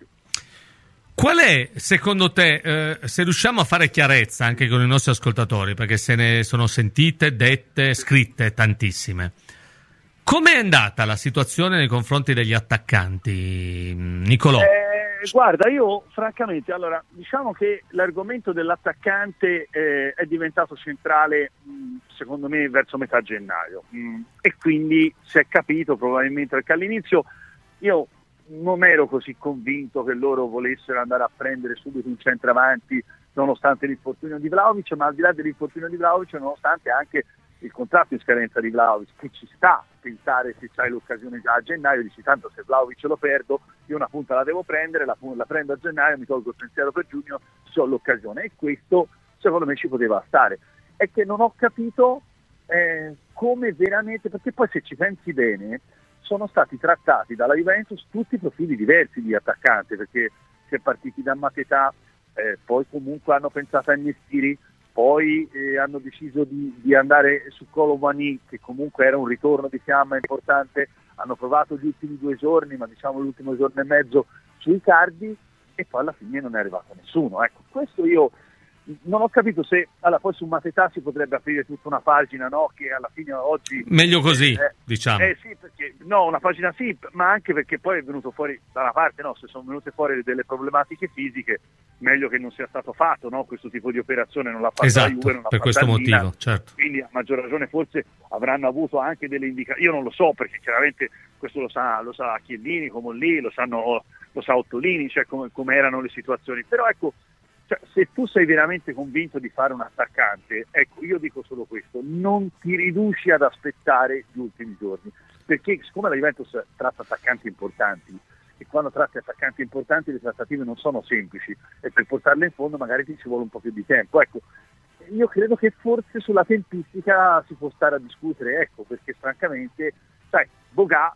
Qual è, secondo te, eh, se riusciamo a fare chiarezza anche con i nostri ascoltatori, perché se ne sono sentite, dette, scritte tantissime, com'è andata la situazione nei confronti degli attaccanti, Nicolò? Eh, guarda, io francamente, allora, diciamo che l'argomento dell'attaccante eh, è diventato centrale, mh, secondo me, verso metà gennaio, mh, e quindi si è capito probabilmente, perché all'inizio io non ero così convinto che loro volessero andare a prendere subito un centravanti nonostante l'infortunio di Vlahovic, ma al di là dell'infortunio di Vlahovic, nonostante anche il contratto in scadenza di Vlahovic, che ci sta a pensare, se c'hai l'occasione già a gennaio, dici tanto se Vlahovic lo perdo, io una punta la devo prendere, la, la prendo a gennaio, mi tolgo il pensiero per giugno, se ho l'occasione, e questo secondo me ci poteva stare. È che non ho capito eh, come veramente, perché poi se ci pensi bene sono stati trattati dalla Juventus tutti i profili diversi di attaccante, perché si è partiti da Maquetà, eh, poi comunque hanno pensato a Nestiri, poi eh, hanno deciso di, di andare su Colomani, che comunque era un ritorno di fiamma importante, hanno provato gli ultimi due giorni, ma diciamo l'ultimo giorno e mezzo su Icardi, e poi alla fine non è arrivato nessuno. Ecco, questo io non ho capito se, allora, poi su Maquetà si potrebbe aprire tutta una pagina, no? Che alla fine oggi meglio così, eh, diciamo. Eh sì, perché no, una pagina sì, ma anche perché poi è venuto fuori da una parte, no, se sono venute fuori delle problematiche fisiche, meglio che non sia stato fatto, no? Questo tipo di operazione non l'ha fatto esatto, la Juve, non l'ha per questo fatta motivo, certo. Quindi a maggior ragione forse avranno avuto anche delle indicazioni, io non lo so, perché chiaramente questo lo sa, lo sa Chiellini, come lì, lo sanno, lo sa Ottolini, cioè come, come erano le situazioni, però ecco, cioè, se tu sei veramente convinto di fare un attaccante, ecco, io dico solo questo, non ti riduci ad aspettare gli ultimi giorni, perché siccome la Juventus tratta attaccanti importanti, e quando tratti attaccanti importanti le trattative non sono semplici, e per portarle in fondo magari ti ci vuole un po' più di tempo, ecco, io credo che forse sulla tempistica si può stare a discutere, ecco, perché francamente, sai, Boga,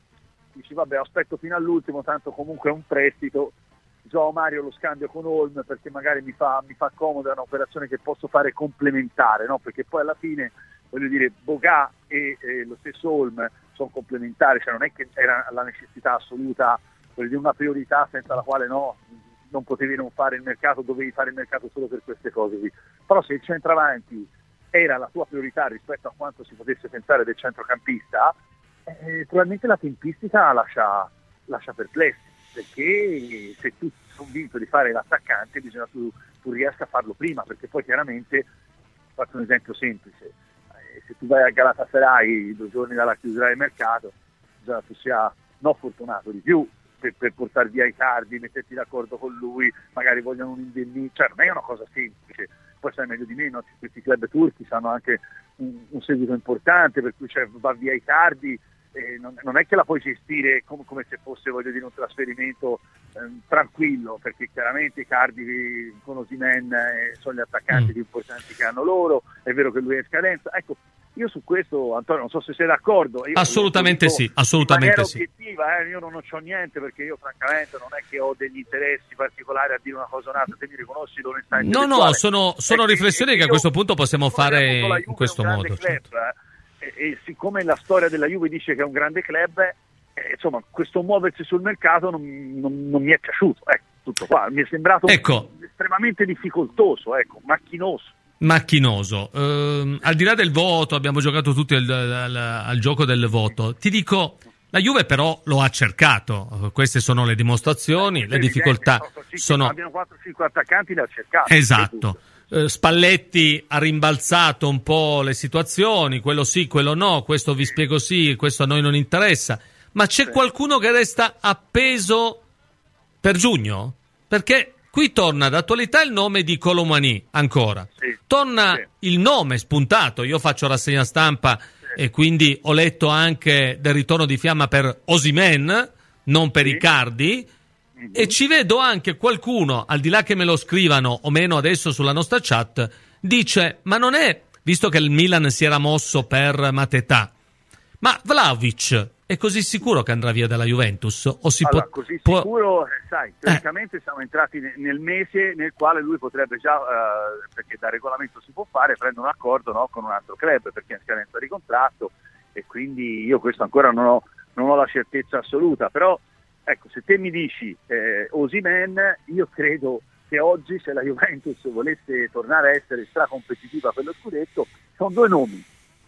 dici vabbè, aspetto fino all'ultimo, tanto comunque è un prestito, Gio Mario lo scambio con Holm perché magari mi fa, mi fa comodo, è un'operazione che posso fare complementare, no? Perché poi alla fine, voglio dire, Boga e eh, lo stesso Holm sono complementari, cioè non è che era la necessità assoluta di una priorità senza la quale no, non potevi non fare il mercato, dovevi fare il mercato solo per queste cose qui. Però se il centravanti era la tua priorità rispetto a quanto si potesse pensare del centrocampista, eh, probabilmente la tempistica lascia, lascia perplessi, perché se tu sei convinto di fare l'attaccante bisogna che tu, tu riesca a farlo prima, perché poi chiaramente, faccio un esempio semplice, eh, se tu vai a Galatasaray due giorni dalla chiusura del mercato, bisogna che tu sia no fortunato di più per, per portare via i Icardi, metterti d'accordo con lui, magari vogliono un indennizzo, cioè non è una cosa semplice. Poi sai meglio di me, no? Questi club turchi hanno anche un, un seguito importante, per cui cioè, va via i tardi, eh, non, non è che la puoi gestire come, come se fosse, voglio dire, un trasferimento eh, tranquillo, perché chiaramente i Cardi con Osimhen eh, sono gli attaccanti mm. più importanti che hanno loro, è vero che lui è in scadenza, ecco. Io su questo, Antonio, non so se sei d'accordo. Io assolutamente dico, sì, assolutamente in sì. Obiettiva, eh, io non, non c'ho niente, perché io francamente non è che ho degli interessi particolari a dire una cosa o un'altra, te mi riconosci l'onestà intellettuale. No, no, sono, sono riflessioni che, che a questo punto possiamo fare in questo modo. Club, certo. eh, e, e siccome la storia della Juve dice che è un grande club, eh, insomma, questo muoversi sul mercato non, non, non mi è piaciuto. Ecco, tutto qua. Mi è sembrato ecco. estremamente difficoltoso, ecco, macchinoso. Macchinoso. Uh, al di là del voto, abbiamo giocato tutti al, al, al gioco del voto. Ti dico, la Juve però lo ha cercato. Queste sono le dimostrazioni, le difficoltà sono. Abbiamo quattro cinque attaccanti da cercare. Esatto. Uh, Spalletti ha rimbalzato un po' le situazioni, quello sì, quello no, questo vi spiego sì, questo a noi non interessa. Ma c'è sì. qualcuno che resta appeso per giugno? Perché qui torna d'attualità il nome di Colomani, ancora. Sì, torna sì. il nome spuntato. Io faccio rassegna stampa sì. e quindi ho letto anche del ritorno di fiamma per Osimhen, non per sì. Icardi, mm-hmm. e ci vedo anche qualcuno, al di là che me lo scrivano o meno adesso sulla nostra chat, dice, ma non è, visto che il Milan si era mosso per Mateta, ma Vlahovic è così sicuro che andrà via dalla Juventus? O si allora, può, così può... sicuro, sai, teoricamente eh. siamo entrati nel mese nel quale lui potrebbe già, uh, perché da regolamento si può fare, prendere un accordo, no, con un altro club, perché è in scadenza di contratto, e quindi io questo ancora non ho, non ho la certezza assoluta, però ecco, se te mi dici eh, Osimhen, io credo che oggi, se la Juventus volesse tornare a essere stracompetitiva per lo scudetto, sono due nomi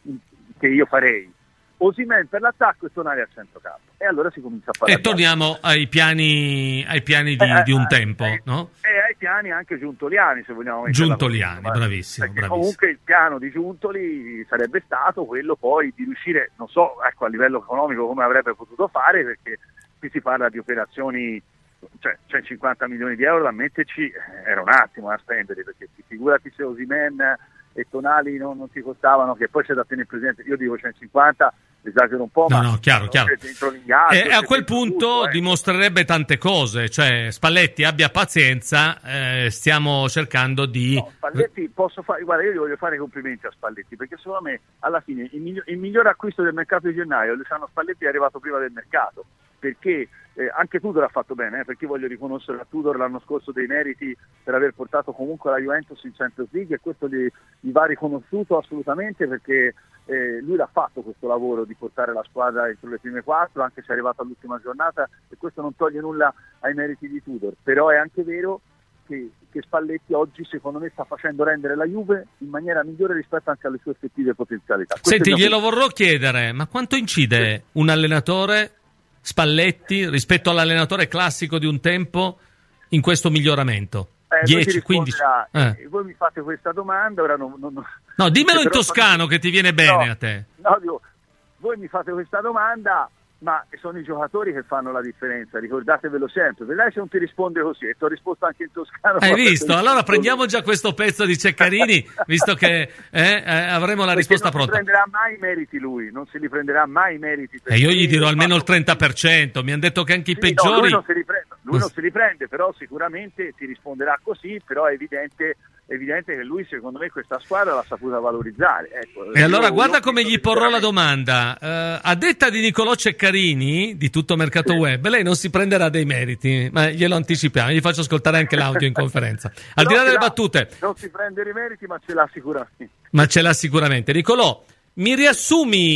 che io farei: Osimhen per l'attacco e tornare al centrocampo, e allora si comincia a fare. E torniamo ai piani, ai piani di, eh, di un eh, tempo, eh, no? E ai piani anche giuntoliani, se vogliamo metterla. Giuntoliani, così, bravissimo, perché bravissimo. Comunque il piano di Giuntoli sarebbe stato quello poi di riuscire, non so, ecco, a livello economico come avrebbe potuto fare, perché qui si parla di operazioni, cioè centocinquanta milioni di euro da metterci, era un attimo a spendere, perché figurati se Osimhen e Tonali non, non ti costavano, che poi c'è da tenere presente, io dico centocinquanta, esagero un po', no, ma no, chiaro, chiaro. Altri, e a quel punto tutto, eh. dimostrerebbe tante cose, cioè Spalletti abbia pazienza, eh, stiamo cercando di no, Spalletti posso fare, guarda, io gli voglio fare i complimenti a Spalletti, perché secondo me alla fine il, miglior, il miglior acquisto del mercato di gennaio, Luciano Spalletti, è arrivato prima del mercato, perché eh, anche Tudor ha fatto bene, eh, perché voglio riconoscere a Tudor l'anno scorso dei meriti per aver portato comunque la Juventus in Champions League, e questo gli, gli va riconosciuto assolutamente, perché eh, lui l'ha fatto questo lavoro di portare la squadra entro le prime quattro, anche se è arrivato all'ultima giornata, e questo non toglie nulla ai meriti di Tudor, però è anche vero che, che Spalletti oggi secondo me sta facendo rendere la Juve in maniera migliore rispetto anche alle sue effettive potenzialità. Questo Senti, glielo vorrò chiedere, ma quanto incide sì. un allenatore Spalletti rispetto all'allenatore classico di un tempo in questo miglioramento? Eh, dieci quindici eh. Voi mi fate questa domanda, ora non, non, no, dimmelo in toscano, che ti viene bene no, a te. No, dico, voi mi fate questa domanda, ma sono i giocatori che fanno la differenza, ricordatevelo sempre. Vedrai se non ti risponde così, e ti ho risposto anche in toscano. Hai visto? Allora prendiamo già questo pezzo di Ceccarini, visto che eh, eh, avremo la Perché risposta non pronta. Non si prenderà mai i meriti lui, non si li prenderà mai i meriti. E io gli dirò almeno il trenta per cento, mi hanno detto che anche i sì, peggiori... No, lui non si riprende, lui non si riprende, però sicuramente ti risponderà così, però è evidente... È evidente che lui, secondo me, questa squadra l'ha saputa valorizzare. Ecco, e allora io, guarda io come gli porrò la domanda. Uh, a detta di Nicolò Ceccarini, di Tutto Mercato sì. Web, lei non si prenderà dei meriti, ma glielo anticipiamo, gli faccio ascoltare anche l'audio in conferenza. Al di là delle battute. Non si prende i meriti, ma ce l'ha sicuramente. Ma ce l'ha sicuramente. Nicolò, mi riassumi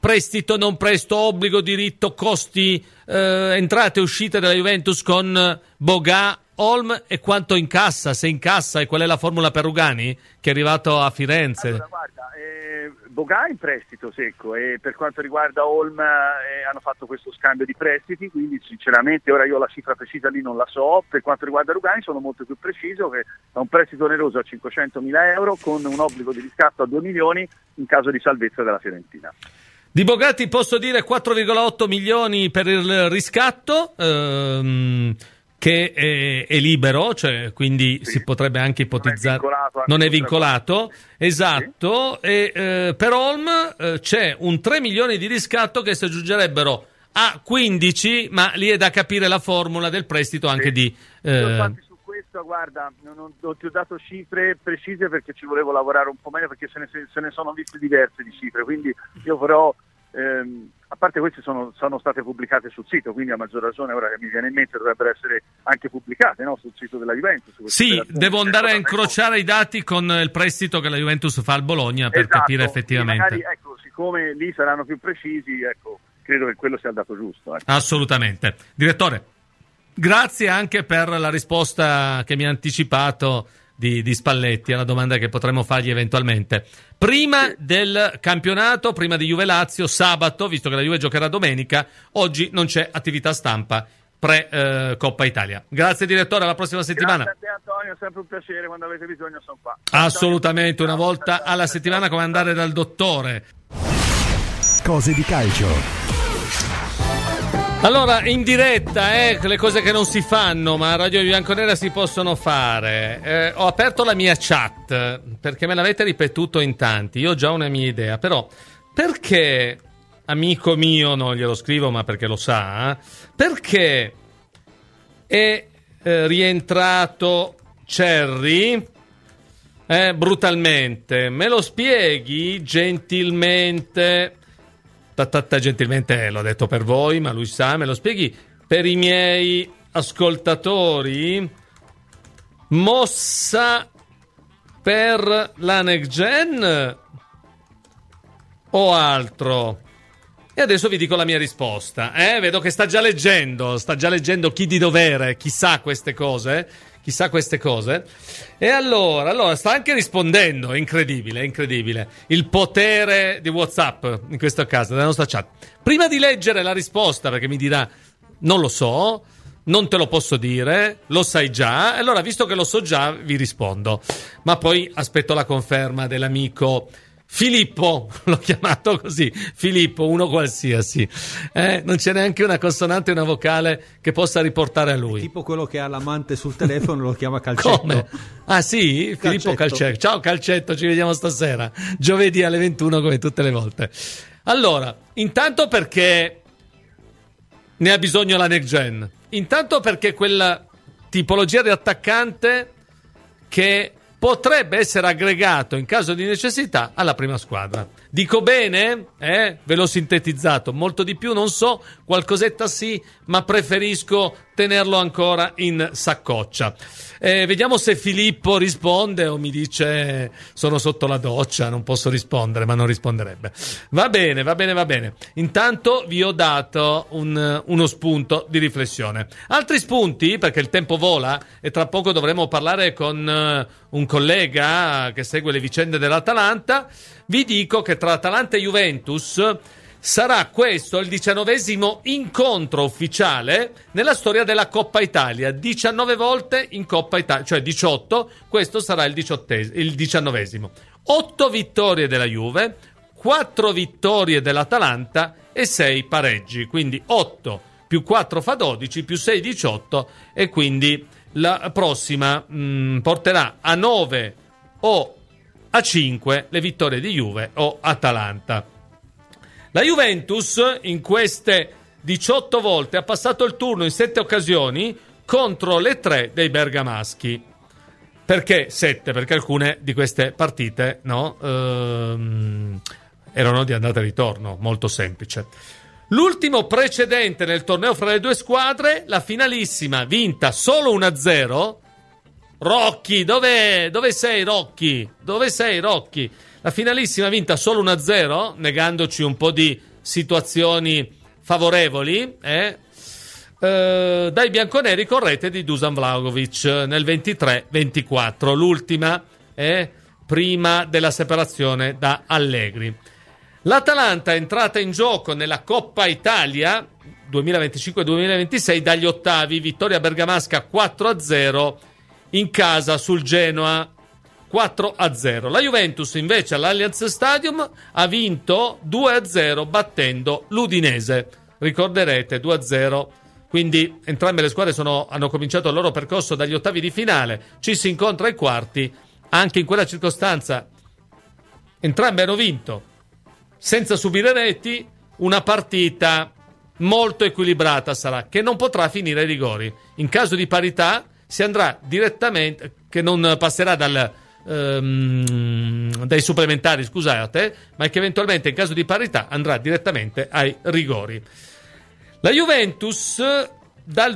prestito, non prestito, obbligo, diritto, costi, eh, entrate e uscite della Juventus con Boga, Holm, e quanto incassa, se incassa, e qual è la formula per Rugani che è arrivato a Firenze? Allora, guarda, eh, Boga in prestito secco, e per quanto riguarda Holm eh, hanno fatto questo scambio di prestiti, quindi sinceramente ora io la cifra precisa lì non la so. Per quanto riguarda Rugani sono molto più preciso, che è un prestito oneroso a cinquecentomila euro con un obbligo di riscatto a due milioni in caso di salvezza della Fiorentina. Di Bogatti posso dire quattro virgola otto milioni per il riscatto, ehm, che è, è libero, cioè quindi sì, si potrebbe anche ipotizzare, non è vincolato, non è vincolato esatto, sì. E eh, per Holm eh, c'è un tre milioni di riscatto che si aggiungerebbero a quindici, ma lì è da capire la formula del prestito anche sì. di eh... infatti su questo guarda non, non ti ho dato cifre precise perché ci volevo lavorare un po' meglio, perché se ne, se ne sono viste diverse di cifre, quindi io però ehm, a parte queste sono, sono state pubblicate sul sito, quindi a maggior ragione ora che mi viene in mente dovrebbero essere anche pubblicate, no? Sul sito della Juventus. Sì, devo andare a incrociare i dati con il prestito che la Juventus fa al Bologna per esatto, capire effettivamente. Magari, ecco, siccome lì saranno più precisi, ecco, credo che quello sia il dato giusto. Ecco. Assolutamente. Direttore, grazie anche per la risposta che mi ha anticipato di, di Spalletti alla domanda che potremmo fargli eventualmente. Prima sì. del campionato, prima di Juve-Lazio, sabato, visto che la Juve giocherà domenica, oggi non c'è attività stampa pre-Coppa eh, Italia. Grazie direttore, alla prossima settimana. Grazie a te Antonio, è sempre un piacere, quando avete bisogno sono qua. Assolutamente, una volta alla settimana come andare dal dottore. Cose di calcio. Allora, in diretta, eh, le cose che non si fanno, ma a Radio Bianconera si possono fare. Eh, ho aperto la mia chat, perché me l'avete ripetuto in tanti. Io ho già una mia idea, però perché, amico mio, non glielo scrivo, ma perché lo sa, eh, perché è eh, rientrato Cerri eh, brutalmente? Me lo spieghi gentilmente? Tattata gentilmente, l'ho detto per voi, ma lui sa, me lo spieghi per i miei ascoltatori? Mossa per la next gen o altro? E adesso vi dico la mia risposta. Eh? Vedo che sta già leggendo, sta già leggendo Chi di dovere, chissà queste cose, chissà queste cose. E allora, allora sta anche rispondendo, è incredibile, è incredibile. Il potere di WhatsApp, in questo caso, della nostra chat. Prima di leggere la risposta, perché mi dirà, non lo so, non te lo posso dire, lo sai già, allora visto che lo so già, vi rispondo. Ma poi aspetto la conferma dell'amico Filippo, l'ho chiamato così, Filippo, uno qualsiasi, eh, non c'è neanche una consonante e una vocale che possa riportare a lui. Tipo quello che ha l'amante sul telefono lo chiama Calcetto. Come? Ah sì? Calcetto. Filippo Calcetto. Ciao Calcetto, ci vediamo stasera, giovedì alle ventuno come tutte le volte. Allora, intanto perché ne ha bisogno la next gen, intanto perché quella tipologia di attaccante che potrebbe essere aggregato in caso di necessità alla prima squadra. Dico bene? Eh? Ve l'ho sintetizzato. Molto di più non so, qualcosetta sì, ma preferisco tenerlo ancora in saccoccia. Eh, vediamo se Filippo risponde o mi dice sono sotto la doccia, non posso rispondere, ma non risponderebbe. Va bene, va bene, va bene. Intanto vi ho dato un, uno spunto di riflessione. Altri spunti, perché il tempo vola e tra poco dovremo parlare con uh, un collega che segue le vicende dell'Atalanta. Vi dico che tra Atalanta e Juventus sarà questo il diciannovesimo incontro ufficiale nella storia della Coppa Italia. diciannove volte in Coppa Italia, cioè diciotto, questo sarà il, il diciannovesimo. otto vittorie della Juve, quattro vittorie dell'Atalanta e sei pareggi, quindi otto più quattro fa dodici, più sei diciotto, e quindi la prossima mh, porterà a nove o a cinque le vittorie di Juve o Atalanta. La Juventus in queste diciotto volte ha passato il turno in sette occasioni contro le tre dei bergamaschi. Perché sette? Perché alcune di queste partite, no, ehm, erano di andata e ritorno, molto semplice. L'ultimo precedente nel torneo fra le due squadre, la finalissima vinta solo uno a zero. Rocchi, dove, dove sei Rocchi? Dove sei Rocchi? La finalissima vinta solo uno a zero, negandoci un po' di situazioni favorevoli, eh? Eh, dai bianconeri con rete di Dusan Vlahovic nel ventitré ventiquattro, l'ultima eh, prima della separazione da Allegri. L'Atalanta è entrata in gioco nella Coppa Italia duemilaventicinque duemilaventisei dagli ottavi, vittoria bergamasca quattro a zero in casa sul Genoa, quattro a zero. La Juventus invece all'Allianz Stadium ha vinto due a zero battendo l'Udinese, ricorderete, due a zero. Quindi entrambe le squadre sono, hanno cominciato il loro percorso dagli ottavi di finale, ci si incontra ai quarti. Anche in quella circostanza entrambe hanno vinto senza subire reti, una partita molto equilibrata sarà, che non potrà finire ai rigori. In caso di parità si andrà direttamente, che non passerà dal, ehm, dai supplementari, scusate, ma che eventualmente in caso di parità andrà direttamente ai rigori. La Juventus dal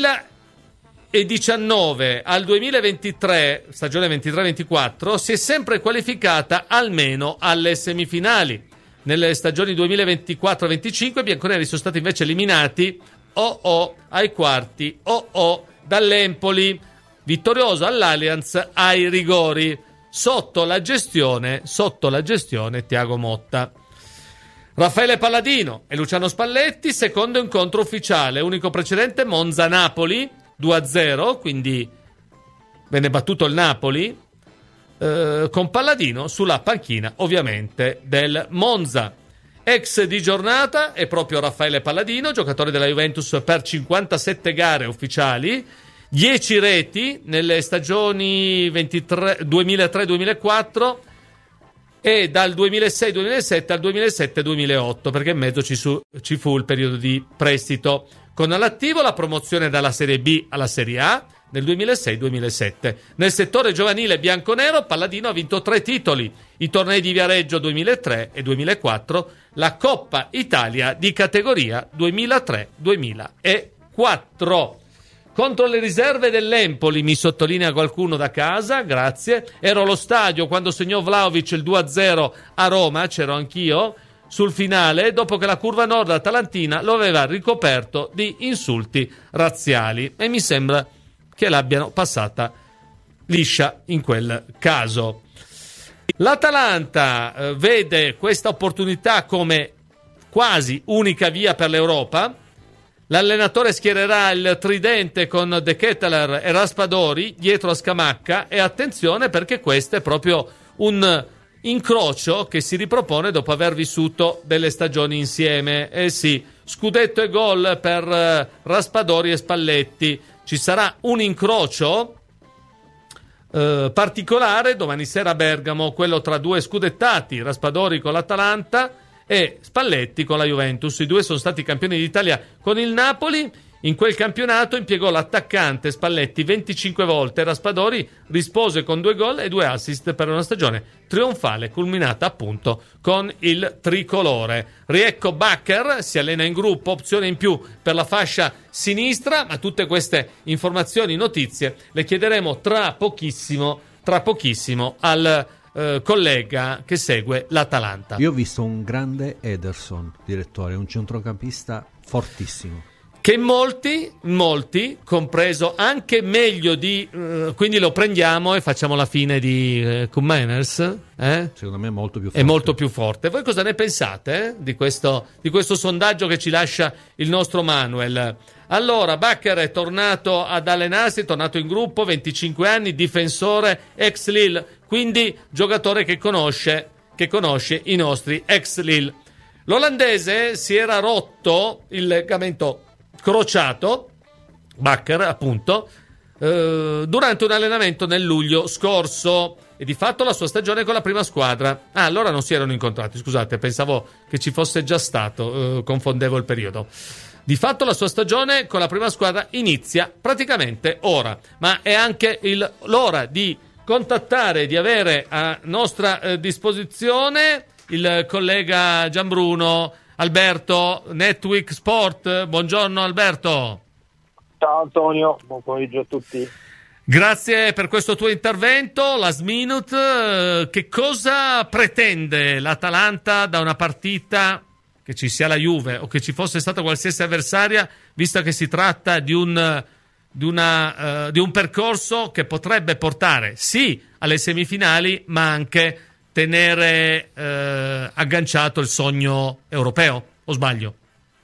duemiladiciannove al duemilaventitré, stagione ventitré ventiquattro, si è sempre qualificata almeno alle semifinali. Nelle stagioni duemilaventiquattro venticinque i bianconeri sono stati invece eliminati o o ai quarti o o dall'Empoli, vittorioso all'Allianz ai rigori sotto la gestione sotto la gestione Thiago Motta. Raffaele Palladino e Luciano Spalletti, secondo incontro ufficiale, unico precedente Monza-Napoli due a zero, quindi venne battuto il Napoli eh, con Palladino sulla panchina ovviamente del Monza. Ex di giornata è proprio Raffaele Palladino, giocatore della Juventus per cinquantasette gare ufficiali, dieci reti nelle stagioni ventitré, duemilatré duemilaquattro e dal duemilasei duemilasette al duemilasette duemilaotto, perché in mezzo ci, su, ci fu il periodo di prestito, con all'attivo la promozione dalla Serie B alla Serie A nel duemilasei duemilasette. Nel settore giovanile bianconero Palladino ha vinto tre titoli, i tornei di Viareggio duemilatré e duemilaquattro, la Coppa Italia di categoria duemilatré duemilaquattro. Contro le riserve dell'Empoli, mi sottolinea qualcuno da casa, grazie. Ero allo stadio quando segnò Vlahovic il due a zero a Roma, c'ero anch'io, sul finale, dopo che la curva nord atalantina lo aveva ricoperto di insulti razziali. E mi sembra che l'abbiano passata liscia in quel caso. L'Atalanta eh, vede questa opportunità come quasi unica via per l'Europa. L'allenatore schiererà il tridente con De Ketelaere e Raspadori dietro a Scamacca, e attenzione perché questo è proprio un incrocio che si ripropone dopo aver vissuto delle stagioni insieme. Eh sì, scudetto e gol per eh, Raspadori e Spalletti. Ci sarà un incrocio eh, particolare domani sera a Bergamo, quello tra due scudettati, Raspadori con l'Atalanta e Spalletti con la Juventus. I due sono stati campioni d'Italia con il Napoli. In quel campionato impiegò l'attaccante Spalletti venticinque volte. Raspadori rispose con due gol e due assist per una stagione trionfale culminata appunto con il tricolore. Riecco Bakker si allena in gruppo, opzione in più per la fascia sinistra, ma tutte queste informazioni, notizie le chiederemo tra pochissimo, tra pochissimo al Uh, collega che segue l'Atalanta. Io ho visto un grande Ederson, direttore, un centrocampista fortissimo. Che molti, molti, compreso anche meglio di... Uh, quindi lo prendiamo e facciamo la fine di uh, Koeman, eh? Secondo me è molto più forte. È molto più forte. Voi cosa ne pensate eh? di, questo, di questo sondaggio che ci lascia il nostro Manuel? Allora, Bakker è tornato ad allenarsi, è tornato in gruppo, venticinque anni, difensore, ex Lille, quindi giocatore che conosce, che conosce i nostri ex Lille. L'olandese si era rotto il legamento crociato, Bakker appunto, eh, durante un allenamento nel luglio scorso, e di fatto la sua stagione con la prima squadra. Ah, allora non si erano incontrati, scusate, pensavo che ci fosse già stato, eh, confondevo il periodo. Di fatto la sua stagione con la prima squadra inizia praticamente ora, ma è anche il, l'ora di contattare, di avere a nostra eh, disposizione il collega Gianbruno Alberto, Netweek Sport. Buongiorno Alberto. Ciao Antonio, buon pomeriggio a tutti. Grazie per questo tuo intervento. Last minute, che cosa pretende l'Atalanta da una partita che ci sia la Juve o che ci fosse stata qualsiasi avversaria, visto che si tratta di un, di una, uh, di un percorso che potrebbe portare sì alle semifinali, ma anche tenere uh, agganciato il sogno europeo, o sbaglio?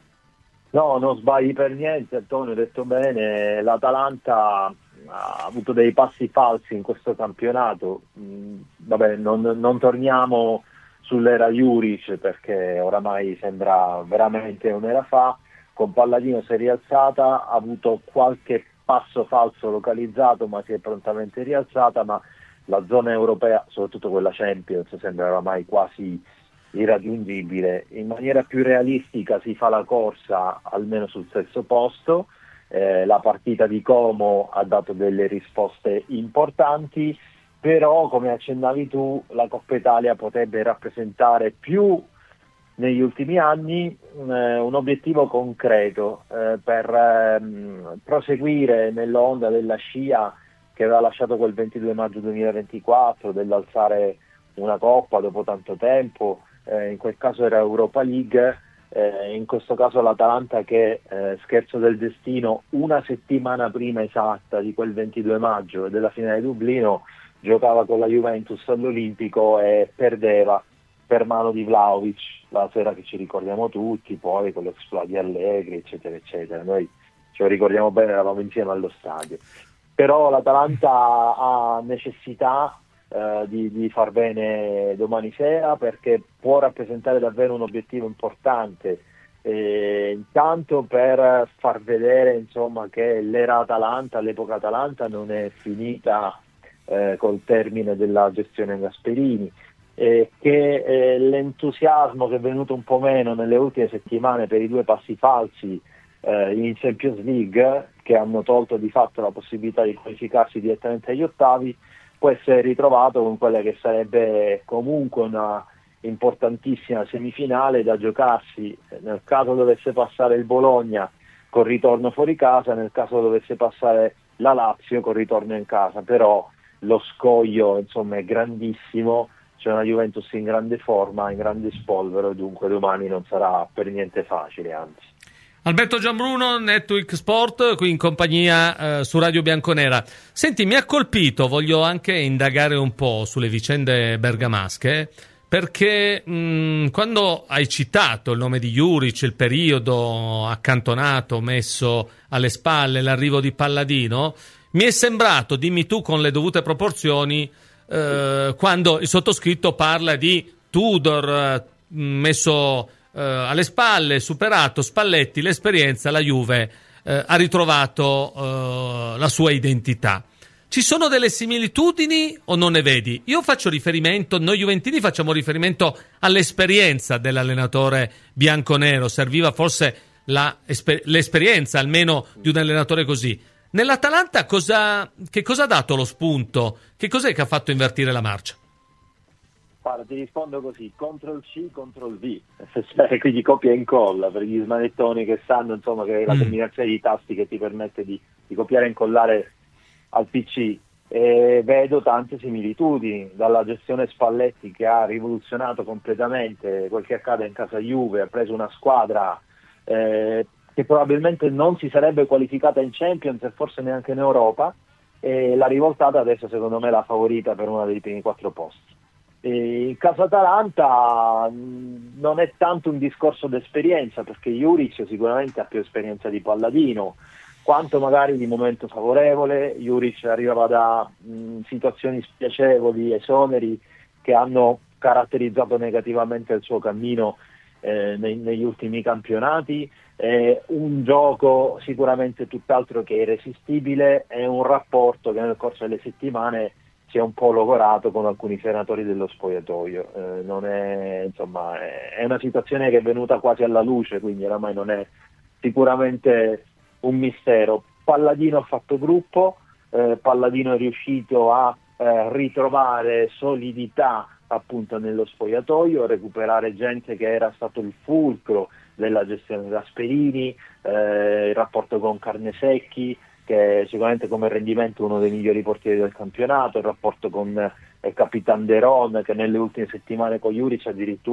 No, non sbagli per niente, Antonio, hai detto bene. L'Atalanta ha avuto dei passi falsi in questo campionato. Mm, vabbè, non, non torniamo sull'era Juric, perché oramai sembra veramente un'era fa. Con Palladino si è rialzata, ha avuto qualche passo falso localizzato, ma si è prontamente rialzata, ma la zona europea, soprattutto quella Champions, sembra oramai quasi irraggiungibile. In maniera più realistica si fa la corsa almeno sul terzo posto. Eh, la partita di Como ha dato delle risposte importanti, però come accennavi tu la Coppa Italia potrebbe rappresentare più negli ultimi anni eh, un obiettivo concreto eh, per ehm, proseguire nell'onda della scia che aveva lasciato quel ventidue maggio duemilaventiquattro, dell'alzare una Coppa dopo tanto tempo. Eh, in quel caso era Europa League, eh, in questo caso l'Atalanta che, eh, scherzo del destino, una settimana prima esatta di quel ventidue maggio e della finale di Dublino giocava con la Juventus all'Olimpico e perdeva per mano di Vlahovic, la sera che ci ricordiamo tutti, poi con l'exploit di Allegri, eccetera, eccetera. Noi ce lo ricordiamo bene, eravamo insieme allo stadio. Però l'Atalanta ha necessità Uh, di, di far bene domani sera, perché può rappresentare davvero un obiettivo importante, eh, intanto per far vedere insomma che l'era Atalanta, l'epoca Atalanta non è finita eh, col termine della gestione Gasperini, eh, che eh, l'entusiasmo che è venuto un po' meno nelle ultime settimane per i due passi falsi eh, in Champions League, che hanno tolto di fatto la possibilità di qualificarsi direttamente agli ottavi, può essere ritrovato con quella che sarebbe comunque una importantissima semifinale da giocarsi nel caso dovesse passare il Bologna col ritorno fuori casa, nel caso dovesse passare la Lazio col ritorno in casa. Però lo scoglio insomma è grandissimo, c'è una Juventus in grande forma, in grande spolvero, dunque domani non sarà per niente facile, anzi. Alberto Gianbruno, Network Sport, qui in compagnia eh, su Radio Bianconera. Senti, mi ha colpito, voglio anche indagare un po' sulle vicende bergamasche, perché mh, quando hai citato il nome di Juric, il periodo accantonato, messo alle spalle, l'arrivo di Palladino, mi è sembrato, dimmi tu con le dovute proporzioni, eh, quando il sottoscritto parla di Tudor eh, messo Uh, alle spalle, superato Spalletti, l'esperienza, la Juve uh, ha ritrovato uh, la sua identità. Ci sono delle similitudini o non ne vedi? Io faccio riferimento, noi juventini facciamo riferimento all'esperienza dell'allenatore bianconero, serviva forse la, esper- l'esperienza almeno di un allenatore così. Nell'Atalanta cosa, che cosa ha dato lo spunto? Che cos'è che ha fatto invertire la marcia? Guarda, ti rispondo così: Control C, Control V, quindi copia e incolla per gli smanettoni che sanno insomma che è la combinazione di tasti che ti permette di, di copiare e incollare al P C. E vedo tante similitudini, dalla gestione Spalletti che ha rivoluzionato completamente quel che accade in casa Juve, ha preso una squadra eh, che probabilmente non si sarebbe qualificata in Champions e forse neanche in Europa, e l'ha rivoltata adesso secondo me la favorita per uno dei primi quattro posti. E in casa Atalanta mh, non è tanto un discorso d'esperienza, perché Juric sicuramente ha più esperienza di Palladino, quanto magari di momento favorevole. Juric arrivava da mh, situazioni spiacevoli, esoneri che hanno caratterizzato negativamente il suo cammino eh, nei, negli ultimi campionati, eh, un gioco sicuramente tutt'altro che irresistibile e un rapporto che nel corso delle settimane si è un po' logorato con alcuni senatori dello spogliatoio. Eh, non è, insomma, è una situazione che è venuta quasi alla luce, quindi oramai non è sicuramente un mistero. Palladino ha fatto gruppo, eh, Palladino è riuscito a eh, ritrovare solidità appunto nello spogliatoio, a recuperare gente che era stato il fulcro della gestione Gasperini, eh, il rapporto con Carnesecchi, che sicuramente come rendimento uno dei migliori portieri del campionato, il rapporto con il Capitan Deron, che nelle ultime settimane con Juric addirittura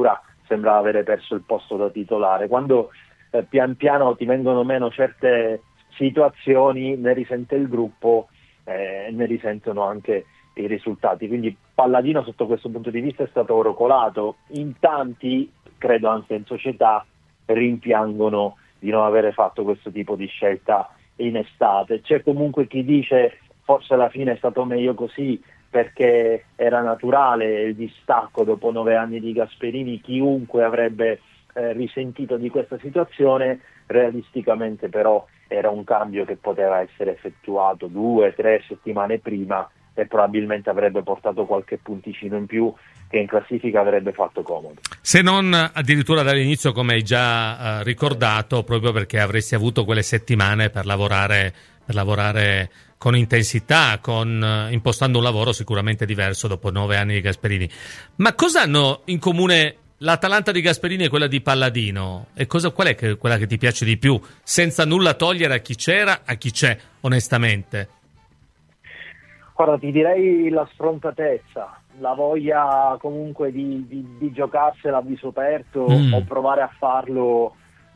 sembrava avere perso il posto da titolare. Quando eh, pian piano ti vengono meno certe situazioni, ne risente il gruppo e eh, ne risentono anche i risultati. Quindi Palladino sotto questo punto di vista è stato orocolato. In tanti, credo anche in società, rimpiangono di non avere fatto questo tipo di scelta in estate. C'è comunque chi dice forse alla fine è stato meglio così perché era naturale il distacco dopo nove anni di Gasperini, chiunque avrebbe eh, risentito di questa situazione. Realisticamente però era un cambio che poteva essere effettuato due, tre settimane prima e probabilmente avrebbe portato qualche punticino in più che in classifica avrebbe fatto comodo. Se non addirittura dall'inizio, come hai già eh, ricordato, proprio perché avresti avuto quelle settimane per lavorare, per lavorare con intensità, con, eh, impostando un lavoro sicuramente diverso dopo nove anni di Gasperini. Ma cosa hanno in comune l'Atalanta di Gasperini e quella di Palladino? E cosa, qual è che, quella che ti piace di più? Senza nulla togliere a chi c'era, a chi c'è, onestamente. Guarda, ti direi la sfrontatezza, la voglia comunque di, di, di giocarsela a viso aperto mm. o provare a farlo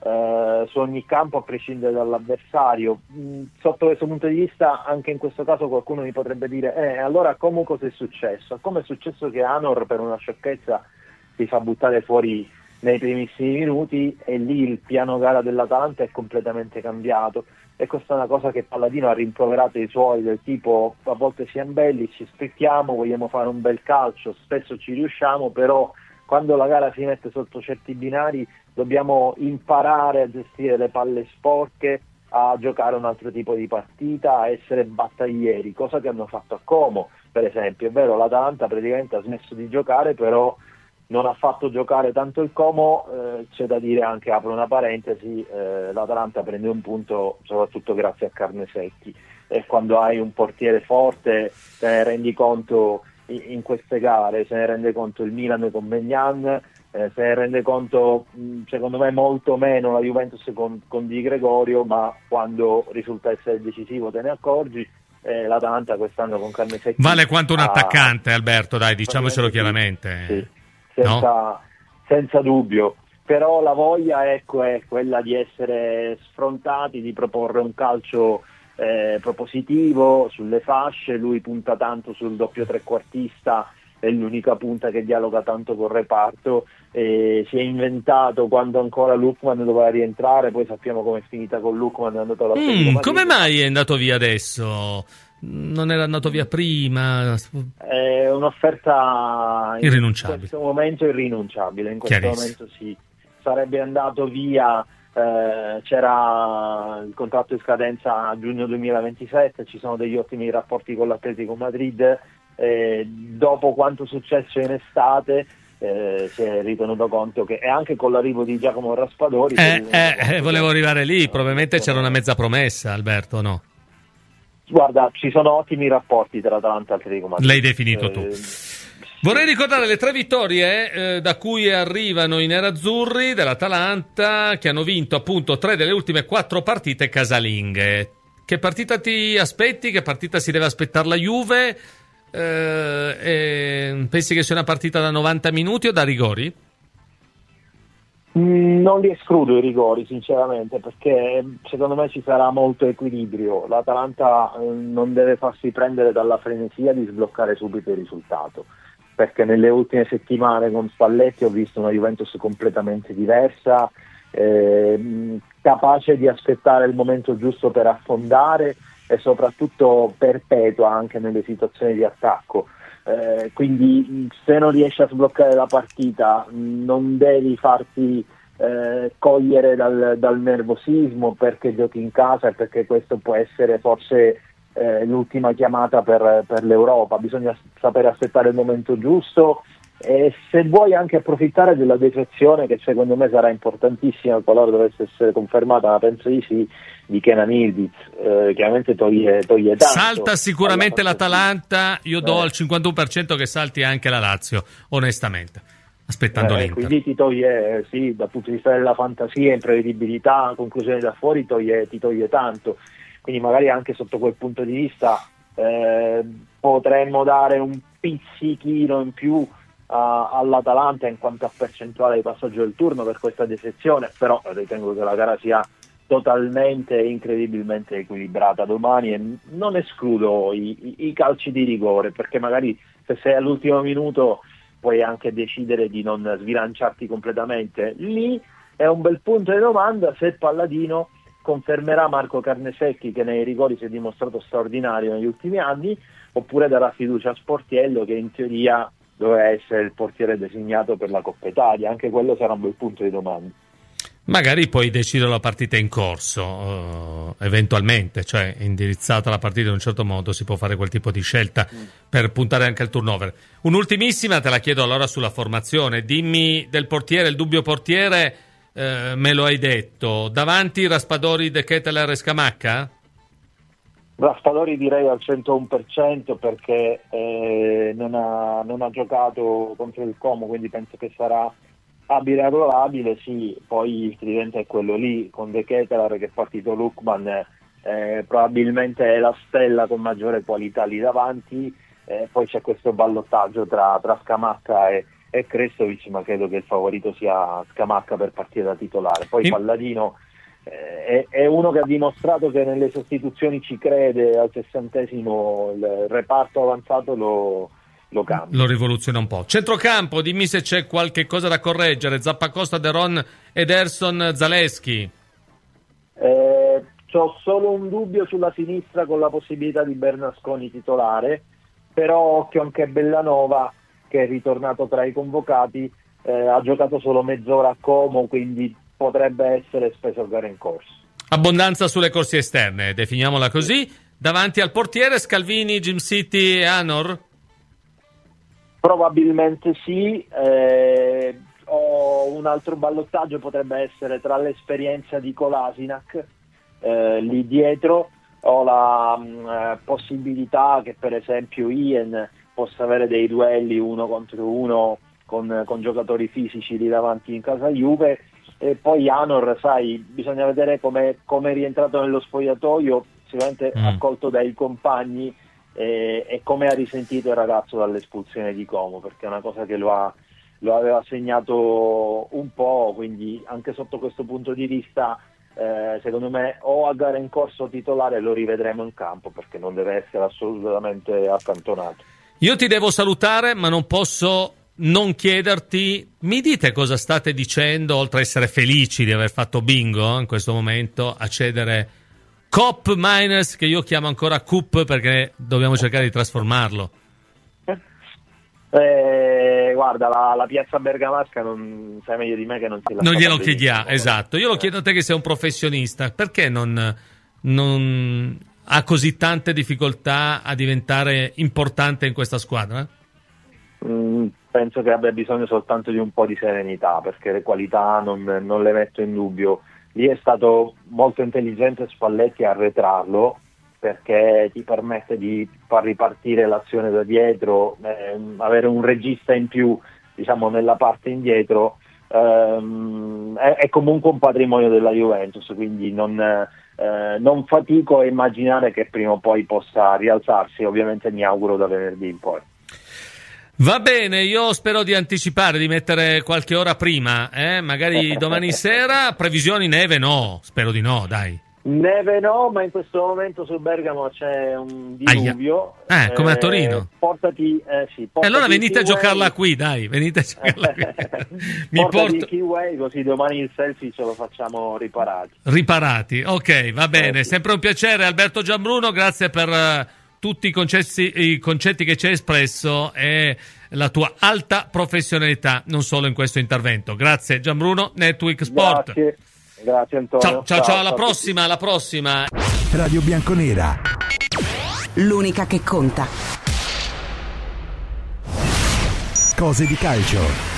eh, su ogni campo a prescindere dall'avversario. Mm, sotto questo punto di vista, anche in questo caso qualcuno mi potrebbe dire eh, allora come cosa è successo? Come è successo che Anor per una sciocchezza si fa buttare fuori nei primissimi minuti e lì il piano gara dell'Atalanta è completamente cambiato? E questa è una cosa che Palladino ha rimproverato i suoi, del tipo a volte siamo belli, ci specchiamo, vogliamo fare un bel calcio, spesso ci riusciamo, però quando la gara si mette sotto certi binari dobbiamo imparare a gestire le palle sporche, a giocare un altro tipo di partita, a essere battaglieri, cosa che hanno fatto a Como, per esempio. È vero, l'Atalanta praticamente ha smesso di giocare, però non ha fatto giocare tanto il Como, eh, c'è da dire anche, apro una parentesi, eh, l'Atalanta prende un punto soprattutto grazie a Carnesecchi, e quando hai un portiere forte te ne rendi conto in, in queste gare, se ne rende conto il Milan con Maignan, eh, se ne rende conto mh, secondo me molto meno la Juventus con, con Di Gregorio, ma quando risulta essere decisivo te ne accorgi. Eh, L'Atalanta quest'anno con Carnesecchi vale quanto un ha, attaccante, Alberto, dai, diciamocelo chiaramente. Sì. Senza, no? senza dubbio, però la voglia, ecco, è quella di essere sfrontati, di proporre un calcio eh, propositivo sulle fasce. Lui punta tanto sul doppio trequartista, è l'unica punta che dialoga tanto col reparto, e si è inventato quando ancora Lookman doveva rientrare, poi sappiamo com'è finita con Lookman, è andato alla mm, come mai è andato via adesso? Non era andato via prima? È un'offerta irrinunciabile. In questo momento irrinunciabile, in questo momento sì. Sarebbe andato via, eh, c'era il contratto in scadenza a giugno duemilaventisette, ci sono degli ottimi rapporti con l'Atletico Madrid, eh, dopo quanto successo in estate eh, si è ritenuto conto che, e anche con l'arrivo di Giacomo Raspadori, eh, eh, eh, volevo arrivare lì, probabilmente c'era una mezza promessa, Alberto, no? Guarda, ci sono ottimi rapporti tra Atalanta e Atletico Madrid. L'hai definito eh, tu. Vorrei ricordare le tre vittorie eh, da cui arrivano i nerazzurri dell'Atalanta, che hanno vinto appunto tre delle ultime quattro partite casalinghe. Che partita ti aspetti? Che partita si deve aspettare la Juve? Eh, eh, pensi che sia una partita da novanta minuti o da rigori? Non li escludo i rigori, sinceramente, perché secondo me ci sarà molto equilibrio. L'Atalanta non deve farsi prendere dalla frenesia di sbloccare subito il risultato, perché nelle ultime settimane con Spalletti ho visto una Juventus completamente diversa, eh, capace di aspettare il momento giusto per affondare e soprattutto perpetua anche nelle situazioni di attacco. Eh, quindi se non riesci a sbloccare la partita non devi farti eh, cogliere dal, dal nervosismo, perché giochi in casa e perché questo può essere forse eh, l'ultima chiamata per, per l'Europa. Bisogna sapere aspettare il momento giusto e se vuoi anche approfittare della defezione, che secondo me sarà importantissima qualora dovesse essere confermata, ma penso di sì, di Kenan Yildiz, eh, chiaramente toglie, toglie tanto. Salta sicuramente l'Atalanta, io do eh. al cinquantuno per cento che salti anche la Lazio, onestamente, aspettando eh, l'Inter. Quindi ti toglie, sì, dal punto di vista della fantasia, imprevedibilità, conclusioni da fuori, toglie, ti toglie tanto. Quindi magari anche sotto quel punto di vista eh, potremmo dare un pizzichino in più a, all'Atalanta in quanto a percentuale di passaggio del turno per questa desezione, però ritengo che la gara sia totalmente e incredibilmente equilibrata domani e non escludo i, i, i calci di rigore, perché magari se sei all'ultimo minuto puoi anche decidere di non sbilanciarti completamente. Lì è un bel punto di domanda se il Palladino confermerà Marco Carnesecchi, che nei rigori si è dimostrato straordinario negli ultimi anni, oppure darà fiducia a Sportiello, che in teoria doveva essere il portiere designato per la Coppa Italia. Anche quello sarà un bel punto di domanda. Magari poi decido la partita in corso, uh, eventualmente, cioè indirizzata la partita in un certo modo, si può fare quel tipo di scelta mm. per puntare anche al turnover. Un'ultimissima, te la chiedo allora sulla formazione. Dimmi del portiere, il dubbio portiere, eh, me lo hai detto. Davanti Raspadori, De Ketelaere e Scamacca? Raspadori direi al centouno per cento perché eh, non, ha, non ha giocato contro il Como, quindi penso che sarà abile e arruolabile. Sì, poi il tridente è quello lì, con De Ketelaere che è partito Lukman, eh, probabilmente è la stella con maggiore qualità lì davanti, eh, poi c'è questo ballottaggio tra, tra Scamacca e, e Krestovic, ma credo che il favorito sia Scamacca per partire da titolare. Poi In... Palladino eh, è, è uno che ha dimostrato che nelle sostituzioni ci crede. Al sessantesimo il reparto avanzato lo Lo, lo rivoluziona un po'. Centrocampo, dimmi se c'è qualche cosa da correggere. Zappacosta, De Ron, Ederson, Zaleschi. Eh, c'ho solo un dubbio sulla sinistra con la possibilità di Bernasconi titolare, però occhio anche Bellanova, che è ritornato tra i convocati, eh, ha giocato solo mezz'ora a Como, quindi potrebbe essere speso a gara in corso. Abbondanza sulle corsie esterne, definiamola così. Davanti al portiere Scalvini, Jim City e Anor? Probabilmente sì. Eh, ho un altro ballottaggio, potrebbe essere tra l'esperienza di Kolasinac, eh, lì dietro ho la mh, possibilità che per esempio Ian possa avere dei duelli uno contro uno con, con giocatori fisici lì davanti in casa Juve, e poi Anor, sai, bisogna vedere come è rientrato nello spogliatoio, sicuramente mm. accolto dai compagni, e, e come ha risentito il ragazzo dall'espulsione di Como, perché è una cosa che lo, ha, lo aveva segnato un po', quindi anche sotto questo punto di vista eh, secondo me o a gara in corso titolare lo rivedremo in campo, perché non deve essere assolutamente accantonato. Io ti devo salutare, ma non posso non chiederti, mi dite cosa state dicendo, oltre a essere felici di aver fatto bingo in questo momento, a cedere Cop Miners, che io chiamo ancora Cup perché dobbiamo cercare di trasformarlo. Eh, guarda, la, la piazza bergamasca non sai meglio di me che non si la non glielo chiediamo, esatto. Io lo chiedo a te che sei un professionista, perché non, non ha così tante difficoltà a diventare importante in questa squadra? Mm, penso che abbia bisogno soltanto di un po' di serenità, perché le qualità non, non le metto in dubbio. Lì è stato molto intelligente Spalletti a arretrarlo, perché ti permette di far ripartire l'azione da dietro, eh, avere un regista in più, diciamo, nella parte indietro, ehm, è, è comunque un patrimonio della Juventus, quindi non, eh, non fatico a immaginare che prima o poi possa rialzarsi. Ovviamente mi auguro da venerdì in poi. Va bene, io spero di anticipare, di mettere qualche ora prima, eh? Magari domani sera. Previsioni neve no, spero di no, dai. Neve no, ma in questo momento sul Bergamo c'è un diluvio. Ah, eh, come a Torino. Eh, portati, eh sì, portati e allora venite a Kiwi. Giocarla qui, dai, venite a giocarla qui. Mi portati porto... il Kiwi, così domani il selfie ce lo facciamo riparati. Riparati, ok, va bene. Eh, sì. Sempre un piacere, Alberto Gianbruno, grazie per uh, tutti i, concessi, i concetti che ci hai espresso e la tua alta professionalità, non solo in questo intervento. Grazie Gianbruno, Netweek Sport. Grazie. Grazie Antonio. Ciao, ciao, ciao, ciao, alla prossima, alla prossima. Radio Bianconera. L'unica che conta. Cose di calcio.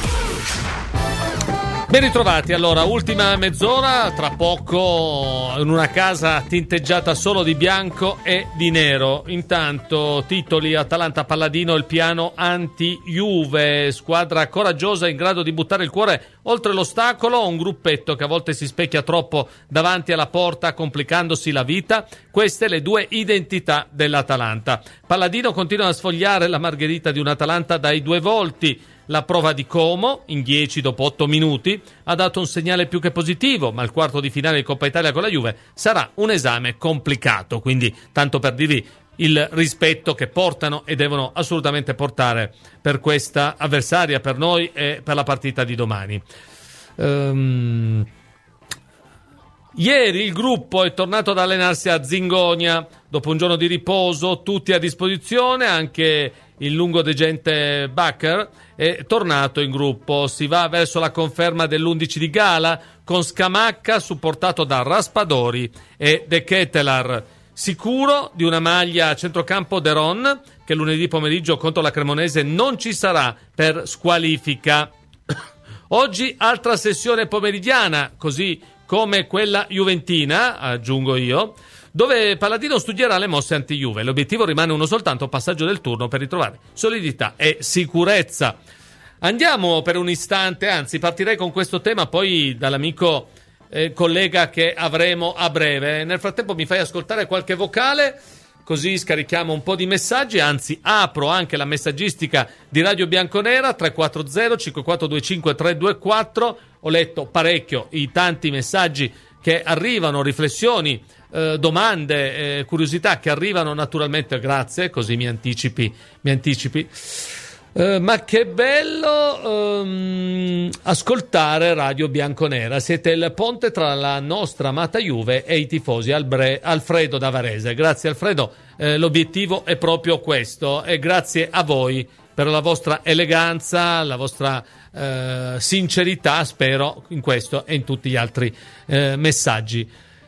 Ben ritrovati, allora, ultima mezz'ora, tra poco in una casa tinteggiata solo di bianco e di nero. Intanto titoli: Atalanta Palladino, il piano anti-Juve, squadra coraggiosa in grado di buttare il cuore oltre l'ostacolo un gruppetto che a volte si specchia troppo davanti alla porta, complicandosi la vita. Queste le due identità dell'Atalanta. Palladino continua a sfogliare la margherita di un'Atalanta dai due volti. La prova di Como, in dieci dopo otto minuti, ha dato un segnale più che positivo, ma il quarto di finale di Coppa Italia con la Juve sarà un esame complicato, quindi tanto per dirvi il rispetto che portano e devono assolutamente portare per questa avversaria, per noi e per la partita di domani. Um... Ieri il gruppo è tornato ad allenarsi a Zingonia dopo un giorno di riposo, tutti a disposizione, anche il lungodegente Bakker è tornato in gruppo. Si va verso la conferma dell'undici di gara con Scamacca supportato da Raspadori e De Ketelaar. Sicuro di una maglia a centrocampo Deron, che lunedì pomeriggio contro la Cremonese non ci sarà per squalifica. Oggi altra sessione pomeridiana, così come quella juventina, aggiungo io, dove Palladino studierà le mosse anti-Juve. L'obiettivo rimane uno soltanto, passaggio del turno per ritrovare solidità e sicurezza. Andiamo per un istante, anzi partirei con questo tema, poi dall'amico eh, collega che avremo a breve. Nel frattempo mi fai ascoltare qualche vocale, così scarichiamo un po' di messaggi, anzi apro anche la messaggistica di Radio Bianconera, tre quattro zero cinque quattro due cinque tre due quattro. Ho letto parecchio i tanti messaggi che arrivano, riflessioni, eh, domande, eh, curiosità che arrivano naturalmente, grazie, così mi anticipi, mi anticipi. Eh, ma che bello ehm, ascoltare Radio Bianconera. Siete il ponte tra la nostra amata Juve e i tifosi. Albre- Alfredo da Varese. Grazie Alfredo, eh, l'obiettivo è proprio questo e grazie a voi per la vostra eleganza, la vostra eh, sincerità, spero, in questo e in tutti gli altri eh, messaggi.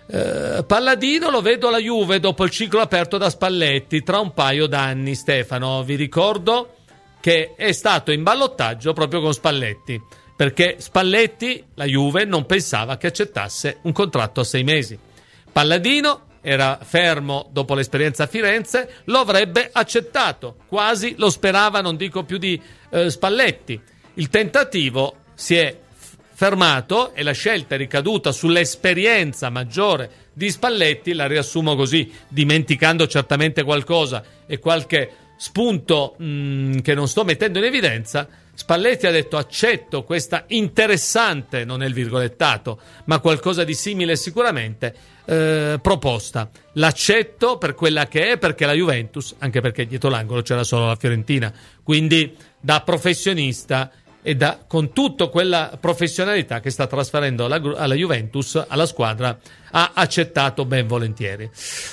Eh, Palladino lo vedo alla Juve dopo il ciclo aperto da Spalletti tra un paio d'anni. Stefano, vi ricordo che è stato in ballottaggio proprio con Spalletti, perché Spalletti, la Juve, non pensava che accettasse un contratto a sei mesi. Palladino era fermo dopo l'esperienza a Firenze, lo avrebbe accettato, quasi lo sperava, non dico più di eh, Spalletti. Il tentativo si è fermato e la scelta è ricaduta sull'esperienza maggiore di Spalletti, la riassumo così, dimenticando certamente qualcosa e qualche spunto mh, che non sto mettendo in evidenza. Spalletti ha detto: accetto questa interessante, non è il virgolettato, ma qualcosa di simile sicuramente, eh, proposta. L'accetto per quella che è, perché la Juventus, anche perché dietro l'angolo c'era solo la Fiorentina, quindi da professionista e da, con tutta quella professionalità che sta trasferendo alla, alla Juventus, alla squadra, ha accettato ben volentieri.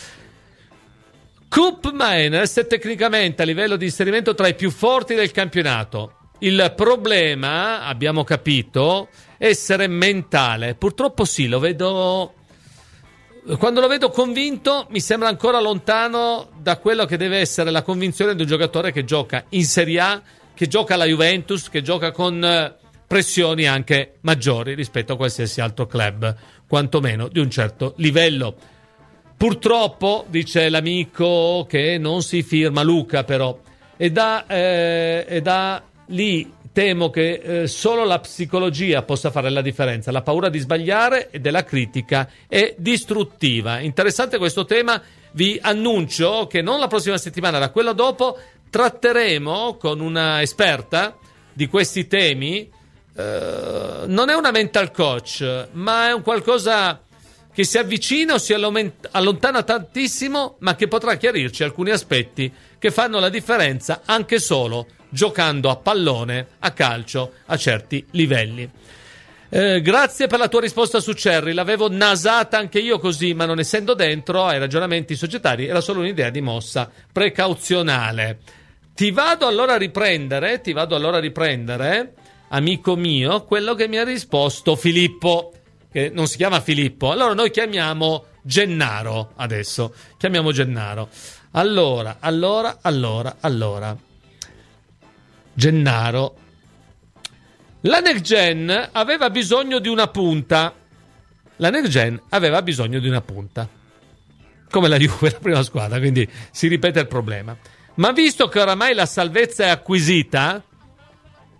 Koop Mainers è tecnicamente a livello di inserimento tra i più forti del campionato. Il problema, abbiamo capito, è essere mentale. Purtroppo sì, lo vedo. Quando lo vedo convinto, mi sembra ancora lontano da quello che deve essere la convinzione di un giocatore che gioca in Serie A, che gioca alla Juventus, che gioca con pressioni anche maggiori rispetto a qualsiasi altro club, quantomeno di un certo livello. Purtroppo, dice l'amico che non si firma, Luca però, e da, eh, e da lì temo che eh, solo la psicologia possa fare la differenza. La paura di sbagliare e della critica è distruttiva. Interessante questo tema. Vi annuncio che non la prossima settimana, da quella dopo, tratteremo con una esperta di questi temi. Eh, non è una mental coach, ma è un qualcosa che si avvicina o si allontana tantissimo, ma che potrà chiarirci alcuni aspetti che fanno la differenza anche solo giocando a pallone, a calcio, a certi livelli. Eh, grazie per la tua risposta su Cerri, l'avevo nasata anche io così, ma non essendo dentro ai ragionamenti societari era solo un'idea di mossa precauzionale. Ti vado allora a riprendere, ti vado allora a riprendere, amico mio, quello che mi ha risposto Filippo, che non si chiama Filippo, allora noi chiamiamo Gennaro adesso, chiamiamo Gennaro. Allora, allora, allora, allora. Gennaro. La Next Gen aveva bisogno di una punta. La Next Gen aveva bisogno di una punta. Come la Juve, la prima squadra, quindi si ripete il problema. Ma visto che oramai la salvezza è acquisita,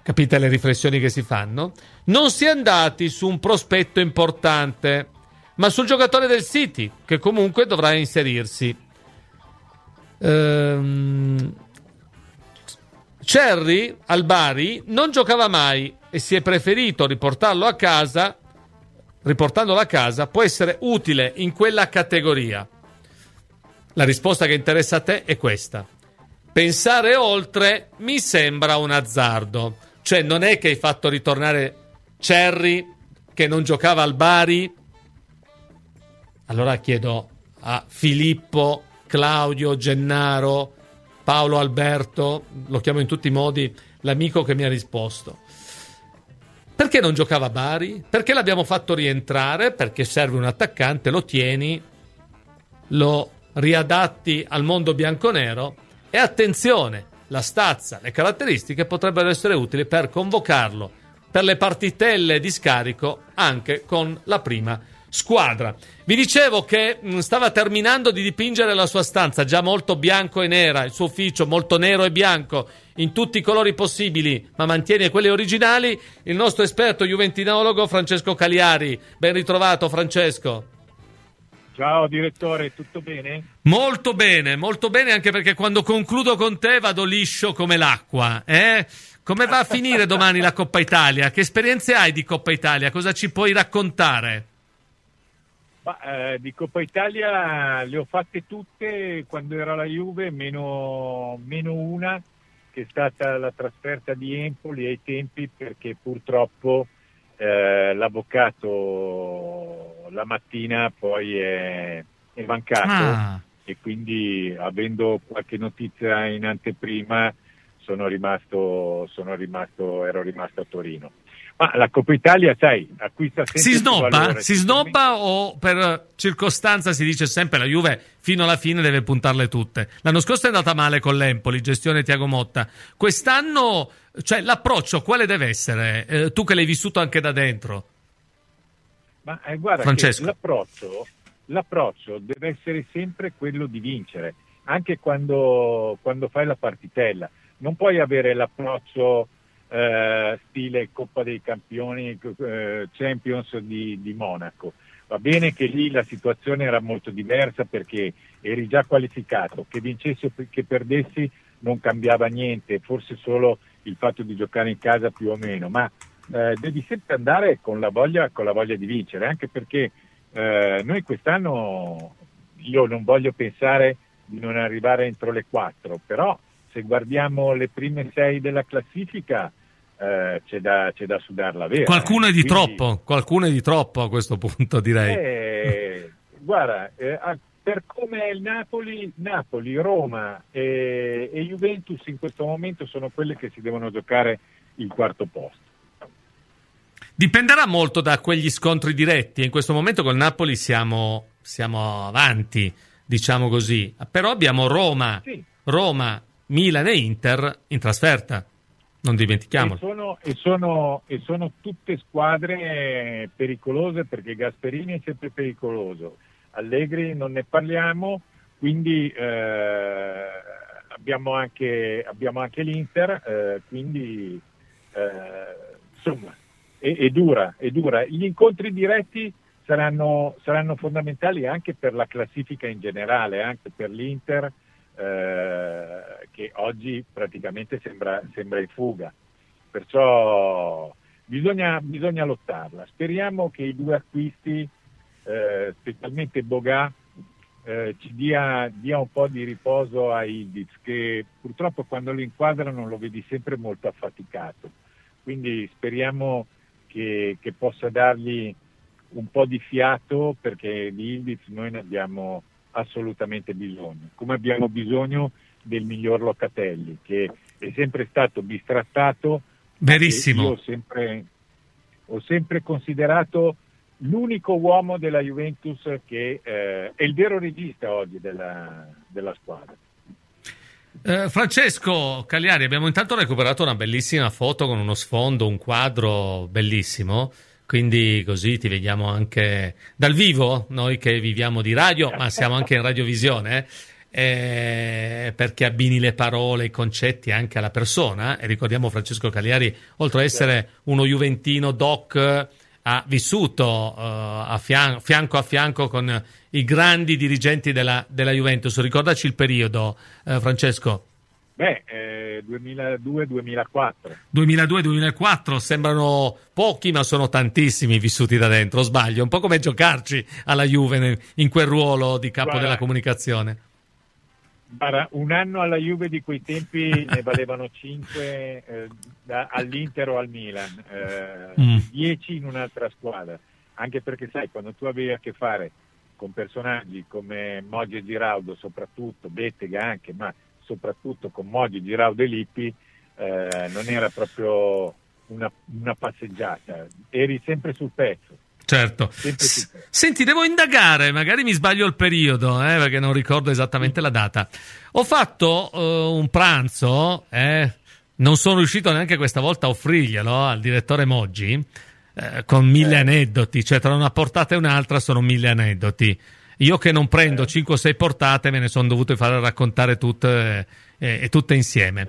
Capite le riflessioni che si fanno? Non si è andati su un prospetto importante, ma sul giocatore del City, che comunque dovrà inserirsi. Ehm... Cherry al Bari non giocava mai e si è preferito riportarlo a casa. Riportandolo a casa può essere utile in quella categoria. La risposta che interessa a te è questa. Pensare oltre mi sembra un azzardo. Cioè non è che hai fatto ritornare Cherry che non giocava al Bari. Allora chiedo a Filippo, Claudio, Gennaro, Paolo Alberto, lo chiamo in tutti i modi, l'amico che mi ha risposto. Perché non giocava a Bari? Perché l'abbiamo fatto rientrare? Perché serve un attaccante, lo tieni, lo riadatti al mondo bianconero e attenzione, la stazza, le caratteristiche potrebbero essere utili per convocarlo per le partitelle di scarico anche con la prima squadra. Vi dicevo che mh, stava terminando di dipingere la sua stanza, già molto bianco e nera, il suo ufficio molto nero e bianco, in tutti i colori possibili, ma mantiene quelli originali, il nostro esperto juventinologo Francesco Cagliari. Ben ritrovato, Francesco. Ciao direttore, tutto bene? Molto bene, molto bene, anche perché quando concludo con te vado liscio come l'acqua, eh? Come va a finire domani la Coppa Italia? Che esperienze hai di Coppa Italia? Cosa ci puoi raccontare? Ma, eh, di Coppa Italia le ho fatte tutte quando era la Juve, meno, meno una, che è stata la trasferta di Empoli ai tempi, perché purtroppo eh, l'avvocato la mattina poi è, è mancato ah. e quindi, avendo qualche notizia in anteprima, sono rimasto, sono rimasto, ero rimasto a Torino. Ma la Coppa Italia, sai, acquista sempre si snobba? valore. Si snobba o per circostanza si dice sempre la Juve fino alla fine deve puntarle tutte? L'anno scorso è andata male con l'Empoli, gestione Tiago Motta. Quest'anno, cioè, l'approccio quale deve essere? Eh, tu che l'hai vissuto anche da dentro. Ma eh, guarda, Francesco. Che l'approccio, l'approccio deve essere sempre quello di vincere, anche quando, quando fai la partitella. Non puoi avere l'approccio Uh, stile Coppa dei Campioni, uh, Champions di, di Monaco. Va bene che lì la situazione era molto diversa perché eri già qualificato, che vincessi o che perdessi non cambiava niente, forse solo il fatto di giocare in casa più o meno, ma uh, devi sempre andare con la voglia, con la voglia di vincere, anche perché uh, noi quest'anno, io non voglio pensare di non arrivare entro le quattro, però se guardiamo le prime sei della classifica, Uh, c'è, da, c'è da sudarla vera. Qualcuno è di Quindi, troppo, qualcuno è di troppo a questo punto, direi. Eh, guarda, eh, per come è il Napoli, Napoli, Roma e, e Juventus in questo momento sono quelle che si devono giocare il quarto posto. Dipenderà molto da quegli scontri diretti. In questo momento col Napoli siamo, siamo avanti, diciamo così. Però abbiamo Roma, sì. Roma, Milan e Inter in trasferta. Non dimentichiamolo. E sono, e, sono, e sono tutte squadre pericolose, perché Gasperini è sempre pericoloso, Allegri non ne parliamo, quindi eh, abbiamo, anche, abbiamo anche l'Inter, eh, quindi eh, insomma è, è dura, è dura. Gli incontri diretti saranno, saranno fondamentali anche per la classifica in generale, anche per l'Inter, Eh, che oggi praticamente sembra, sembra in fuga, perciò bisogna, bisogna lottarla. Speriamo che i due acquisti, eh, specialmente Boga, eh, ci dia, dia un po' di riposo a Ildiz, che purtroppo quando lo inquadrano lo vedi sempre molto affaticato, quindi speriamo che, che possa dargli un po' di fiato, perché di Ildiz noi ne abbiamo assolutamente bisogno, come abbiamo bisogno del miglior Locatelli, che è sempre stato bistrattato. Verissimo. Io ho sempre, ho sempre considerato l'unico uomo della Juventus che eh, è il vero regista oggi della, della squadra. Eh, Francesco Cagliari, abbiamo intanto recuperato una bellissima foto con uno sfondo, un quadro bellissimo. Quindi così ti vediamo anche dal vivo, noi che viviamo di radio, ma siamo anche in radiovisione. eh, perché abbini le parole, i concetti anche alla persona. E ricordiamo Francesco Cagliari, oltre a essere uno juventino doc, ha vissuto uh, a fian- fianco a fianco con i grandi dirigenti della, della Juventus. Ricordaci il periodo, uh, Francesco. Beh, eh, duemiladue duemilaquattro. duemiladue duemilaquattro sembrano pochi, ma sono tantissimi vissuti da dentro, sbaglio? Un po' come giocarci alla Juve in quel ruolo di capo Guarda, della comunicazione. Guarda, un anno alla Juve di quei tempi ne valevano cinque eh, da, all'Inter o al Milan, eh, Mm. dieci in un'altra squadra, anche perché sai, quando tu avevi a che fare con personaggi come Moggi e Giraudo, soprattutto Bettega anche, ma soprattutto con Moggi, Giraudo e Lippi, eh, non era proprio una, una passeggiata, eri sempre sul pezzo. Certo. S- Senti, devo indagare, magari mi sbaglio il periodo, eh, perché non ricordo esattamente la data. Ho fatto uh, un pranzo, eh, non sono riuscito neanche questa volta a offrirglielo al direttore Moggi, eh, con mille Eh. aneddoti, cioè tra una portata e un'altra sono mille aneddoti. Io che non prendo cinque o sei portate me ne sono dovuto fare raccontare tutte, eh, e tutte insieme.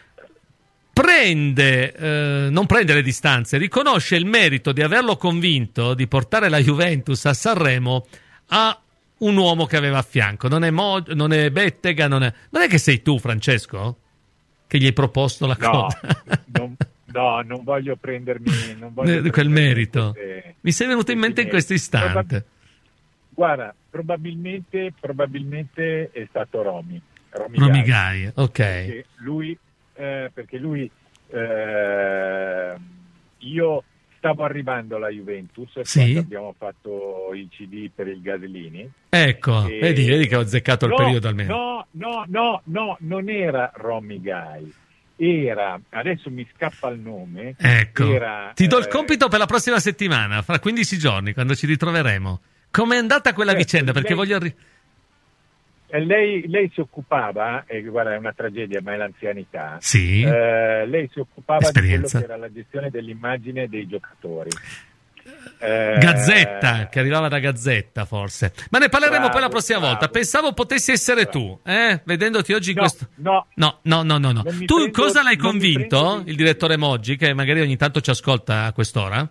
Prende, eh, non prende le distanze, riconosce il merito di averlo convinto di portare la Juventus a Sanremo a un uomo che aveva a fianco. Non è, Mo, non è Bettega, non è, non è che sei tu, Francesco, che gli hai proposto la No, cosa? non, no, non voglio prendermi non voglio Quel prendermi merito. queste- Mi sei venuto in mente in questo istante. Probab- Guarda, probabilmente, probabilmente è stato Romy. Romy, Romy Gai. Gai, ok. Perché lui, eh, perché lui eh, io stavo arrivando alla Juventus Sì. quando abbiamo fatto i C D per il Gaslini. Ecco, E- vedi, vedi che ho azzeccato il No, periodo almeno. No, no, no, no, non era Romy Gai. Era, adesso mi scappa il nome. Ecco, Era, ti do il eh, compito per la prossima settimana, fra quindici giorni, quando ci ritroveremo. Com'è andata quella Certo, vicenda? Perché lei- voglio... arri- Eh, Lei, lei si occupava, e guarda è una tragedia ma è l'anzianità, Sì. eh, lei si occupava di quello Esperienza. che era la gestione dell'immagine dei giocatori. Eh, Gazzetta, che arrivava da Gazzetta forse. Ma ne parleremo Bravo, poi la prossima bravo. volta. Pensavo potessi essere tu, eh? Vedendoti oggi in No, questo... no, No, no, no, no, no. Non mi Tu prendo- cosa l'hai non mi convinto? prendo di- Il direttore Moggi, che magari ogni tanto ci ascolta a quest'ora?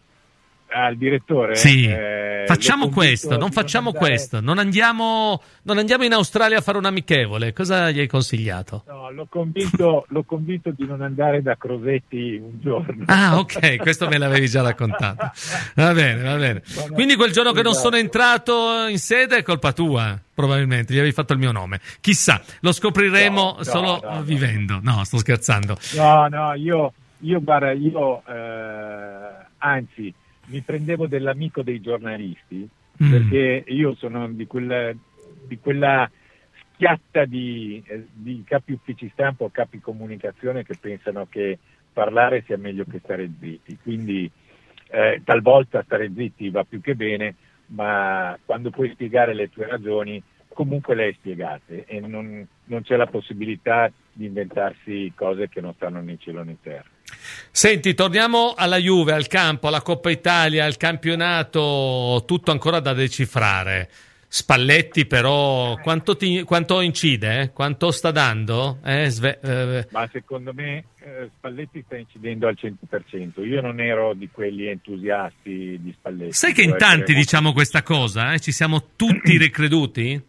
al direttore. Sì. eh, Facciamo l'ho convinto questo, non di facciamo andare- questo. Non andiamo, non andiamo in Australia a fare un amichevole. Cosa gli hai consigliato? No, l'ho convinto, l'ho convinto di non andare da Crosetti un giorno. Ah, ok, questo me l'avevi già raccontato. Va bene, va bene. Quindi quel giorno che non sono entrato in sede è colpa tua, probabilmente. Gli avevi fatto il mio nome. Chissà, lo scopriremo No, no, solo no, no. vivendo. No, sto scherzando. No, no, io, io guarda, io eh, anzi mi prendevo dell'amico dei giornalisti Mm. perché io sono di quella, di quella schiatta di, eh, di capi uffici stampa o capi comunicazione che pensano che parlare sia meglio che stare zitti, quindi eh, talvolta stare zitti va più che bene, ma quando puoi spiegare le tue ragioni comunque le hai spiegate e non, non c'è la possibilità di inventarsi cose che non stanno né in cielo né in terra. Senti, torniamo alla Juve, al campo, alla Coppa Italia, al campionato, tutto ancora da decifrare. Spalletti però, quanto, ti, quanto incide? Eh? Quanto sta dando? Eh, sve- eh, Ma secondo me eh, Spalletti sta incidendo al cento per cento. Io non ero di quelli entusiasti di Spalletti. sai che in devo tanti essere diciamo questa cosa? Eh? Ci siamo tutti ricreduti?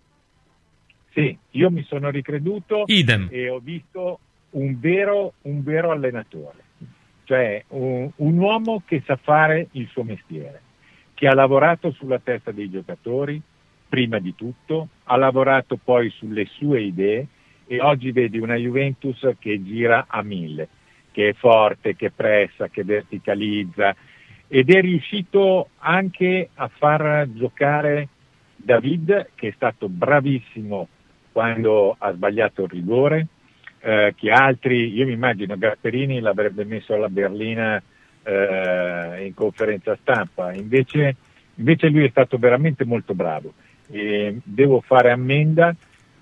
Sì, io mi sono ricreduto Idem. e ho visto un vero, un vero allenatore, cioè un, un uomo che sa fare il suo mestiere, che ha lavorato sulla testa dei giocatori, prima di tutto, ha lavorato poi sulle sue idee e oggi vedi una Juventus che gira a mille, che è forte, che pressa, che verticalizza ed è riuscito anche a far giocare David, che è stato bravissimo quando ha sbagliato il rigore, eh, che altri, io mi immagino Gasperini l'avrebbe messo alla berlina eh, in conferenza stampa, invece, invece lui è stato veramente molto bravo e devo fare ammenda,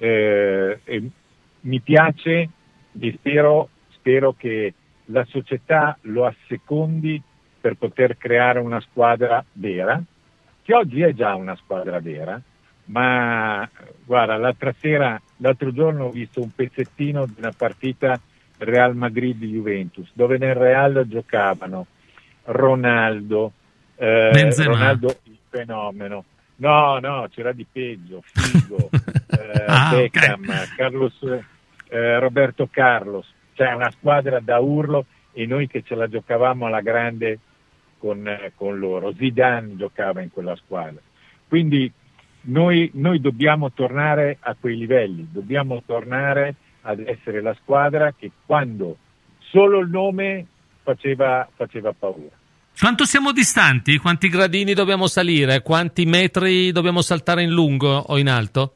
eh, e mi piace e spero, spero che la società lo assecondi per poter creare una squadra vera, che oggi è già una squadra vera, ma guarda, l'altra sera, l'altro giorno ho visto un pezzettino di una partita Real Madrid-Juventus, dove nel Real giocavano Ronaldo, eh, Ronaldo il fenomeno, no, no, c'era di peggio, Figo, eh, ah, Beckham, okay. Carlos, eh, Roberto Carlos, cioè una squadra da urlo, e noi che ce la giocavamo alla grande con, eh, con loro. Zidane giocava in quella squadra, quindi noi, noi dobbiamo tornare a quei livelli, dobbiamo tornare ad essere la squadra che quando solo il nome faceva, faceva paura. Quanto siamo distanti? Quanti gradini dobbiamo salire? Quanti metri dobbiamo saltare in lungo o in alto?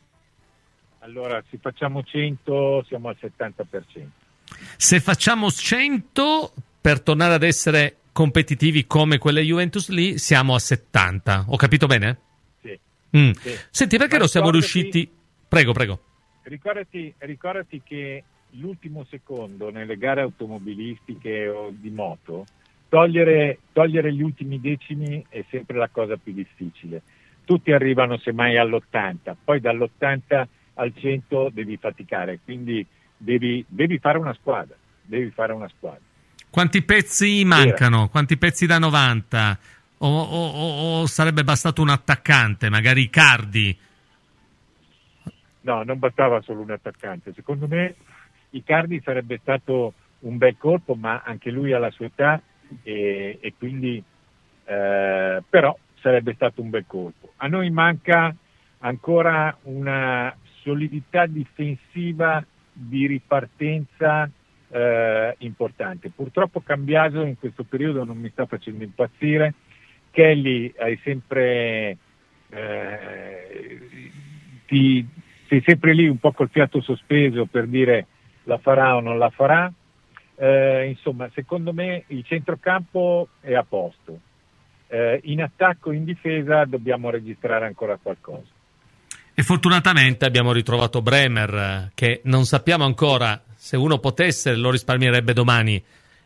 Allora, se facciamo cento siamo al settanta per cento. Se facciamo cento, per tornare ad essere competitivi come quelle Juventus lì, siamo a settanta. Ho capito bene? Sì. Mm. sì. Senti, perché Ma non siamo ricordati, riusciti... Prego, prego. Ricordati, ricordati che l'ultimo secondo nelle gare automobilistiche o di moto, togliere, togliere gli ultimi decimi è sempre la cosa più difficile. Tutti arrivano semmai all'ottanta, poi dall'ottanta al cento devi faticare, quindi devi, devi fare una squadra, devi fare una squadra. Quanti pezzi mancano? Quanti pezzi da novanta? O, o, o, o sarebbe bastato un attaccante, magari Icardi? No, non bastava solo un attaccante. Secondo me Icardi sarebbe stato un bel colpo, ma anche lui ha la sua età e, e quindi eh, però sarebbe stato un bel colpo. A noi manca ancora una solidità difensiva di ripartenza eh, importante. Purtroppo Cambiaso in questo periodo non mi sta facendo impazzire. Kelly hai sempre eh, ti, sei sempre lì un po' col fiato sospeso per dire la farà o non la farà. Eh, insomma, secondo me il centrocampo è a posto. Eh, in attacco e in difesa dobbiamo registrare ancora qualcosa. E fortunatamente abbiamo ritrovato Bremer, che non sappiamo ancora se uno potesse lo risparmierebbe domani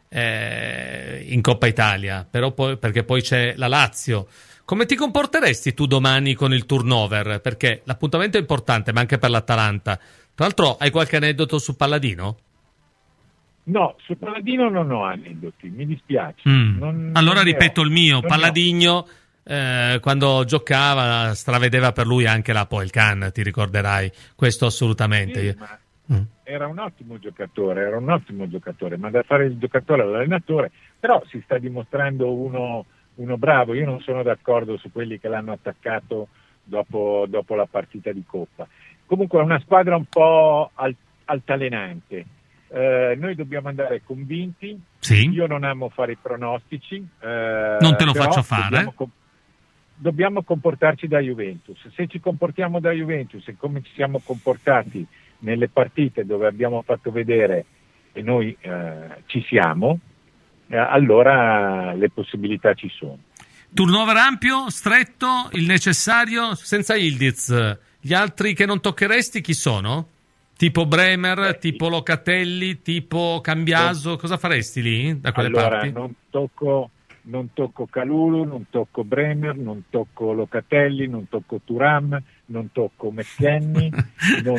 eh, in Coppa Italia, però poi, perché poi c'è la Lazio. Come ti comporteresti tu domani con il turnover? Perché l'appuntamento è importante, ma anche per l'Atalanta. Tra l'altro, hai qualche aneddoto su Palladino? No, su Palladino non ho aneddoti, mi dispiace. Mm. Non, allora non ripeto ho. il mio, non Palladino eh, quando giocava stravedeva per lui anche la Poelcan, ti ricorderai, questo assolutamente. Sì, ma mm. era un ottimo giocatore, era un ottimo giocatore, ma da fare il giocatore all'allenatore, però si sta dimostrando uno, uno bravo. Io non sono d'accordo su quelli che l'hanno attaccato dopo, dopo la partita di Coppa. Comunque è una squadra un po' alt- altalenante. Eh, noi dobbiamo andare convinti. Sì. Io non amo fare i pronostici, eh, non te lo faccio fare. Dobbiamo, com- dobbiamo comportarci da Juventus. Se ci comportiamo da Juventus e come ci siamo comportati nelle partite dove abbiamo fatto vedere che noi eh, ci siamo, eh, allora le possibilità ci sono. Turnover ampio, stretto, il necessario, senza Ildiz. Gli altri che non toccheresti chi sono? Tipo Bremer, Beh, tipo Locatelli, tipo Cambiaso, no. Cosa faresti lì da quelle allora, parti? Non tocco, non tocco Kalulu, non tocco Bremer, non tocco Locatelli, non tocco Thuram, non tocco McKennie, non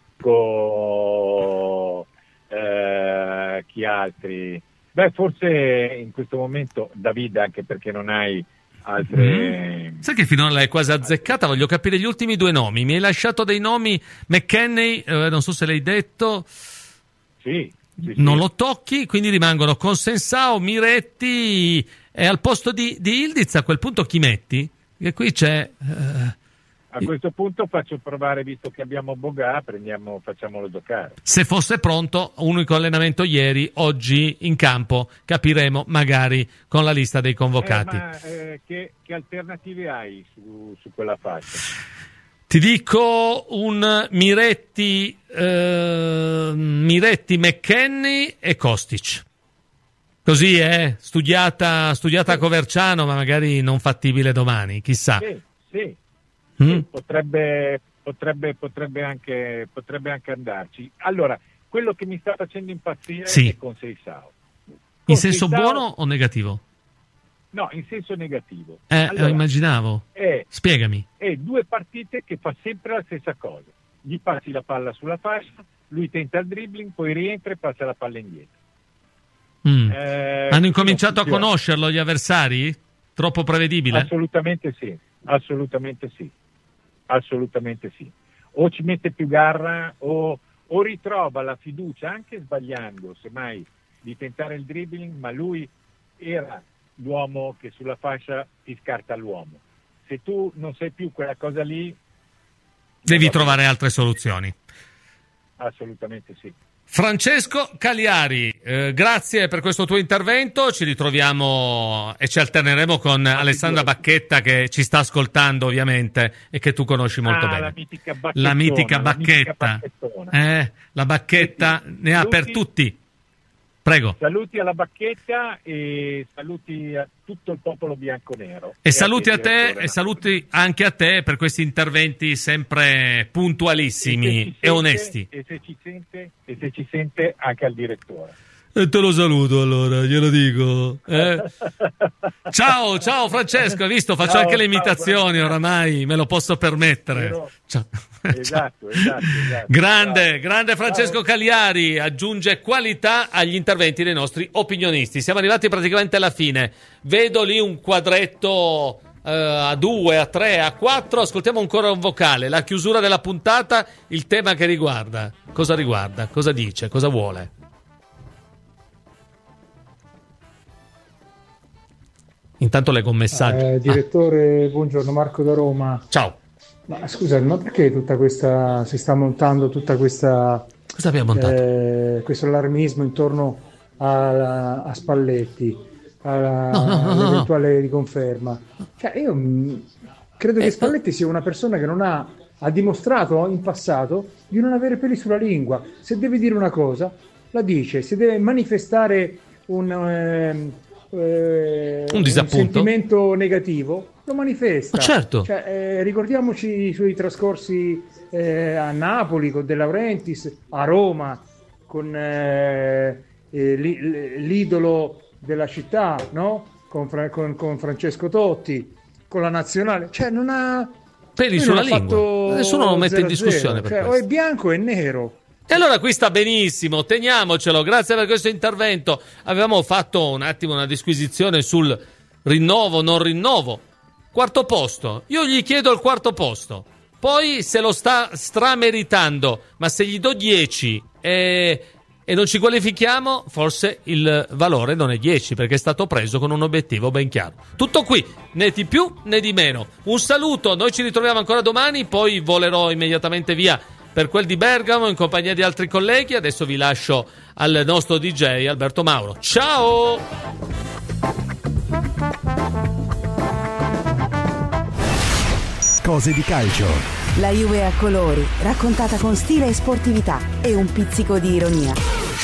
tocco eh, chi altri? Beh, forse in questo momento David, anche perché non hai altre... Mm. Sai che finora l'hai quasi azzeccata? Voglio capire gli ultimi due nomi. Mi hai lasciato dei nomi. McKennie, eh, non so se l'hai detto. Sì, sì, non sì. lo tocchi, quindi rimangono Consensao, Miretti, e al posto di, di Ildiz a quel punto chi metti? Che qui c'è... Eh... A questo punto faccio provare, visto che abbiamo Boga, prendiamo, facciamolo giocare. Se fosse pronto, unico allenamento ieri, oggi in campo, capiremo magari con la lista dei convocati. Eh, ma eh, che, che alternative hai su, su quella fascia? Ti dico un Miretti, eh, Miretti, McKennie e Kostic. Così è, studiata, studiata a Coverciano, ma magari non fattibile domani, chissà. Sì, sì. Mm. Sì, potrebbe, potrebbe, potrebbe, anche, potrebbe anche andarci. Allora, quello che mi sta facendo impazzire sì. è Consensao. In senso buono o negativo? No, in senso negativo. Eh, allora, immaginavo. È, Spiegami. È due partite che fa sempre la stessa cosa. Gli passi la palla sulla fascia, lui tenta il dribbling, poi rientra e passa la palla indietro. Mm. Eh, Hanno incominciato a funziona. conoscerlo gli avversari? Troppo prevedibile? Assolutamente sì, assolutamente sì, assolutamente sì. O ci mette più garra o, o ritrova la fiducia, anche sbagliando, semmai, di tentare il dribbling, ma lui era l'uomo che sulla fascia ti scarta l'uomo. Se tu non sei più quella cosa lì... Devi trovare altre soluzioni. Assolutamente sì. Francesco Cagliari, eh, grazie per questo tuo intervento, ci ritroviamo e ci alterneremo con Alessandra Bacchetta che ci sta ascoltando ovviamente e che tu conosci molto ah, bene. La mitica La mitica Bacchetta, la, eh, la Bacchetta Senti, ne ha saluti, per tutti. Prego. Saluti alla Bacchetta e saluti a tutto il popolo bianconero. E, e saluti a te direttore. e saluti anche a te per questi interventi sempre puntualissimi e, e, e onesti. E se ci sente, e se ci sente anche al direttore. E te lo saluto allora, glielo dico. Eh? Ciao, ciao Francesco, hai visto? Faccio Ciao, anche le ciao, imitazioni buonasera. oramai, me lo posso permettere. Vero? Ciao. Esatto, esatto, esatto. Grande, Ciao. grande Francesco Ciao. Cagliari, aggiunge qualità agli interventi dei nostri opinionisti. Siamo arrivati praticamente alla fine. Vedo lì un quadretto uh, a due, a tre, a quattro. Ascoltiamo ancora un vocale. La chiusura della puntata, il tema che riguarda. Cosa riguarda? Cosa dice? Cosa vuole? Intanto leggo un messaggio. Eh, direttore, ah. buongiorno, Marco da Roma. Ciao. Ma scusa, ma perché tutta questa si sta montando tutta questa Cosa abbiamo montato? Eh, questo allarmismo intorno a, a Spalletti, alla, no, no, no, all'eventuale no. riconferma? Cioè, io mh, credo che Spalletti sia una persona che non ha ha dimostrato in passato di non avere peli sulla lingua. Se deve dire una cosa, la dice. Se deve manifestare un eh, Eh, un disappunto, un sentimento negativo, lo manifesta. Ma certo. Cioè, eh, ricordiamoci i suoi trascorsi eh, a Napoli con De Laurentiis, a Roma con eh, eh, l'idolo della città, no? Con, Fra- con, con Francesco Totti, con la nazionale. Cioè, non ha peli sulla lingua. Nessuno lo mette in discussione. Per cioè, o è bianco o è nero. E allora qui sta benissimo, teniamocelo, grazie per questo intervento. Avevamo fatto un attimo una disquisizione sul rinnovo, non rinnovo. Quarto posto, io gli chiedo il quarto posto, poi se lo sta strameritando, ma se gli do dieci e, e non ci qualifichiamo, forse il valore non è dieci, perché è stato preso con un obiettivo ben chiaro. Tutto qui, né di più né di meno. Un saluto, noi ci ritroviamo ancora domani, poi volerò immediatamente via per quel di Bergamo in compagnia di altri colleghi. Adesso vi lascio al nostro D J Alberto Mauro. Ciao! Cose di calcio. La Juve a colori, raccontata con stile e sportività e un pizzico di ironia.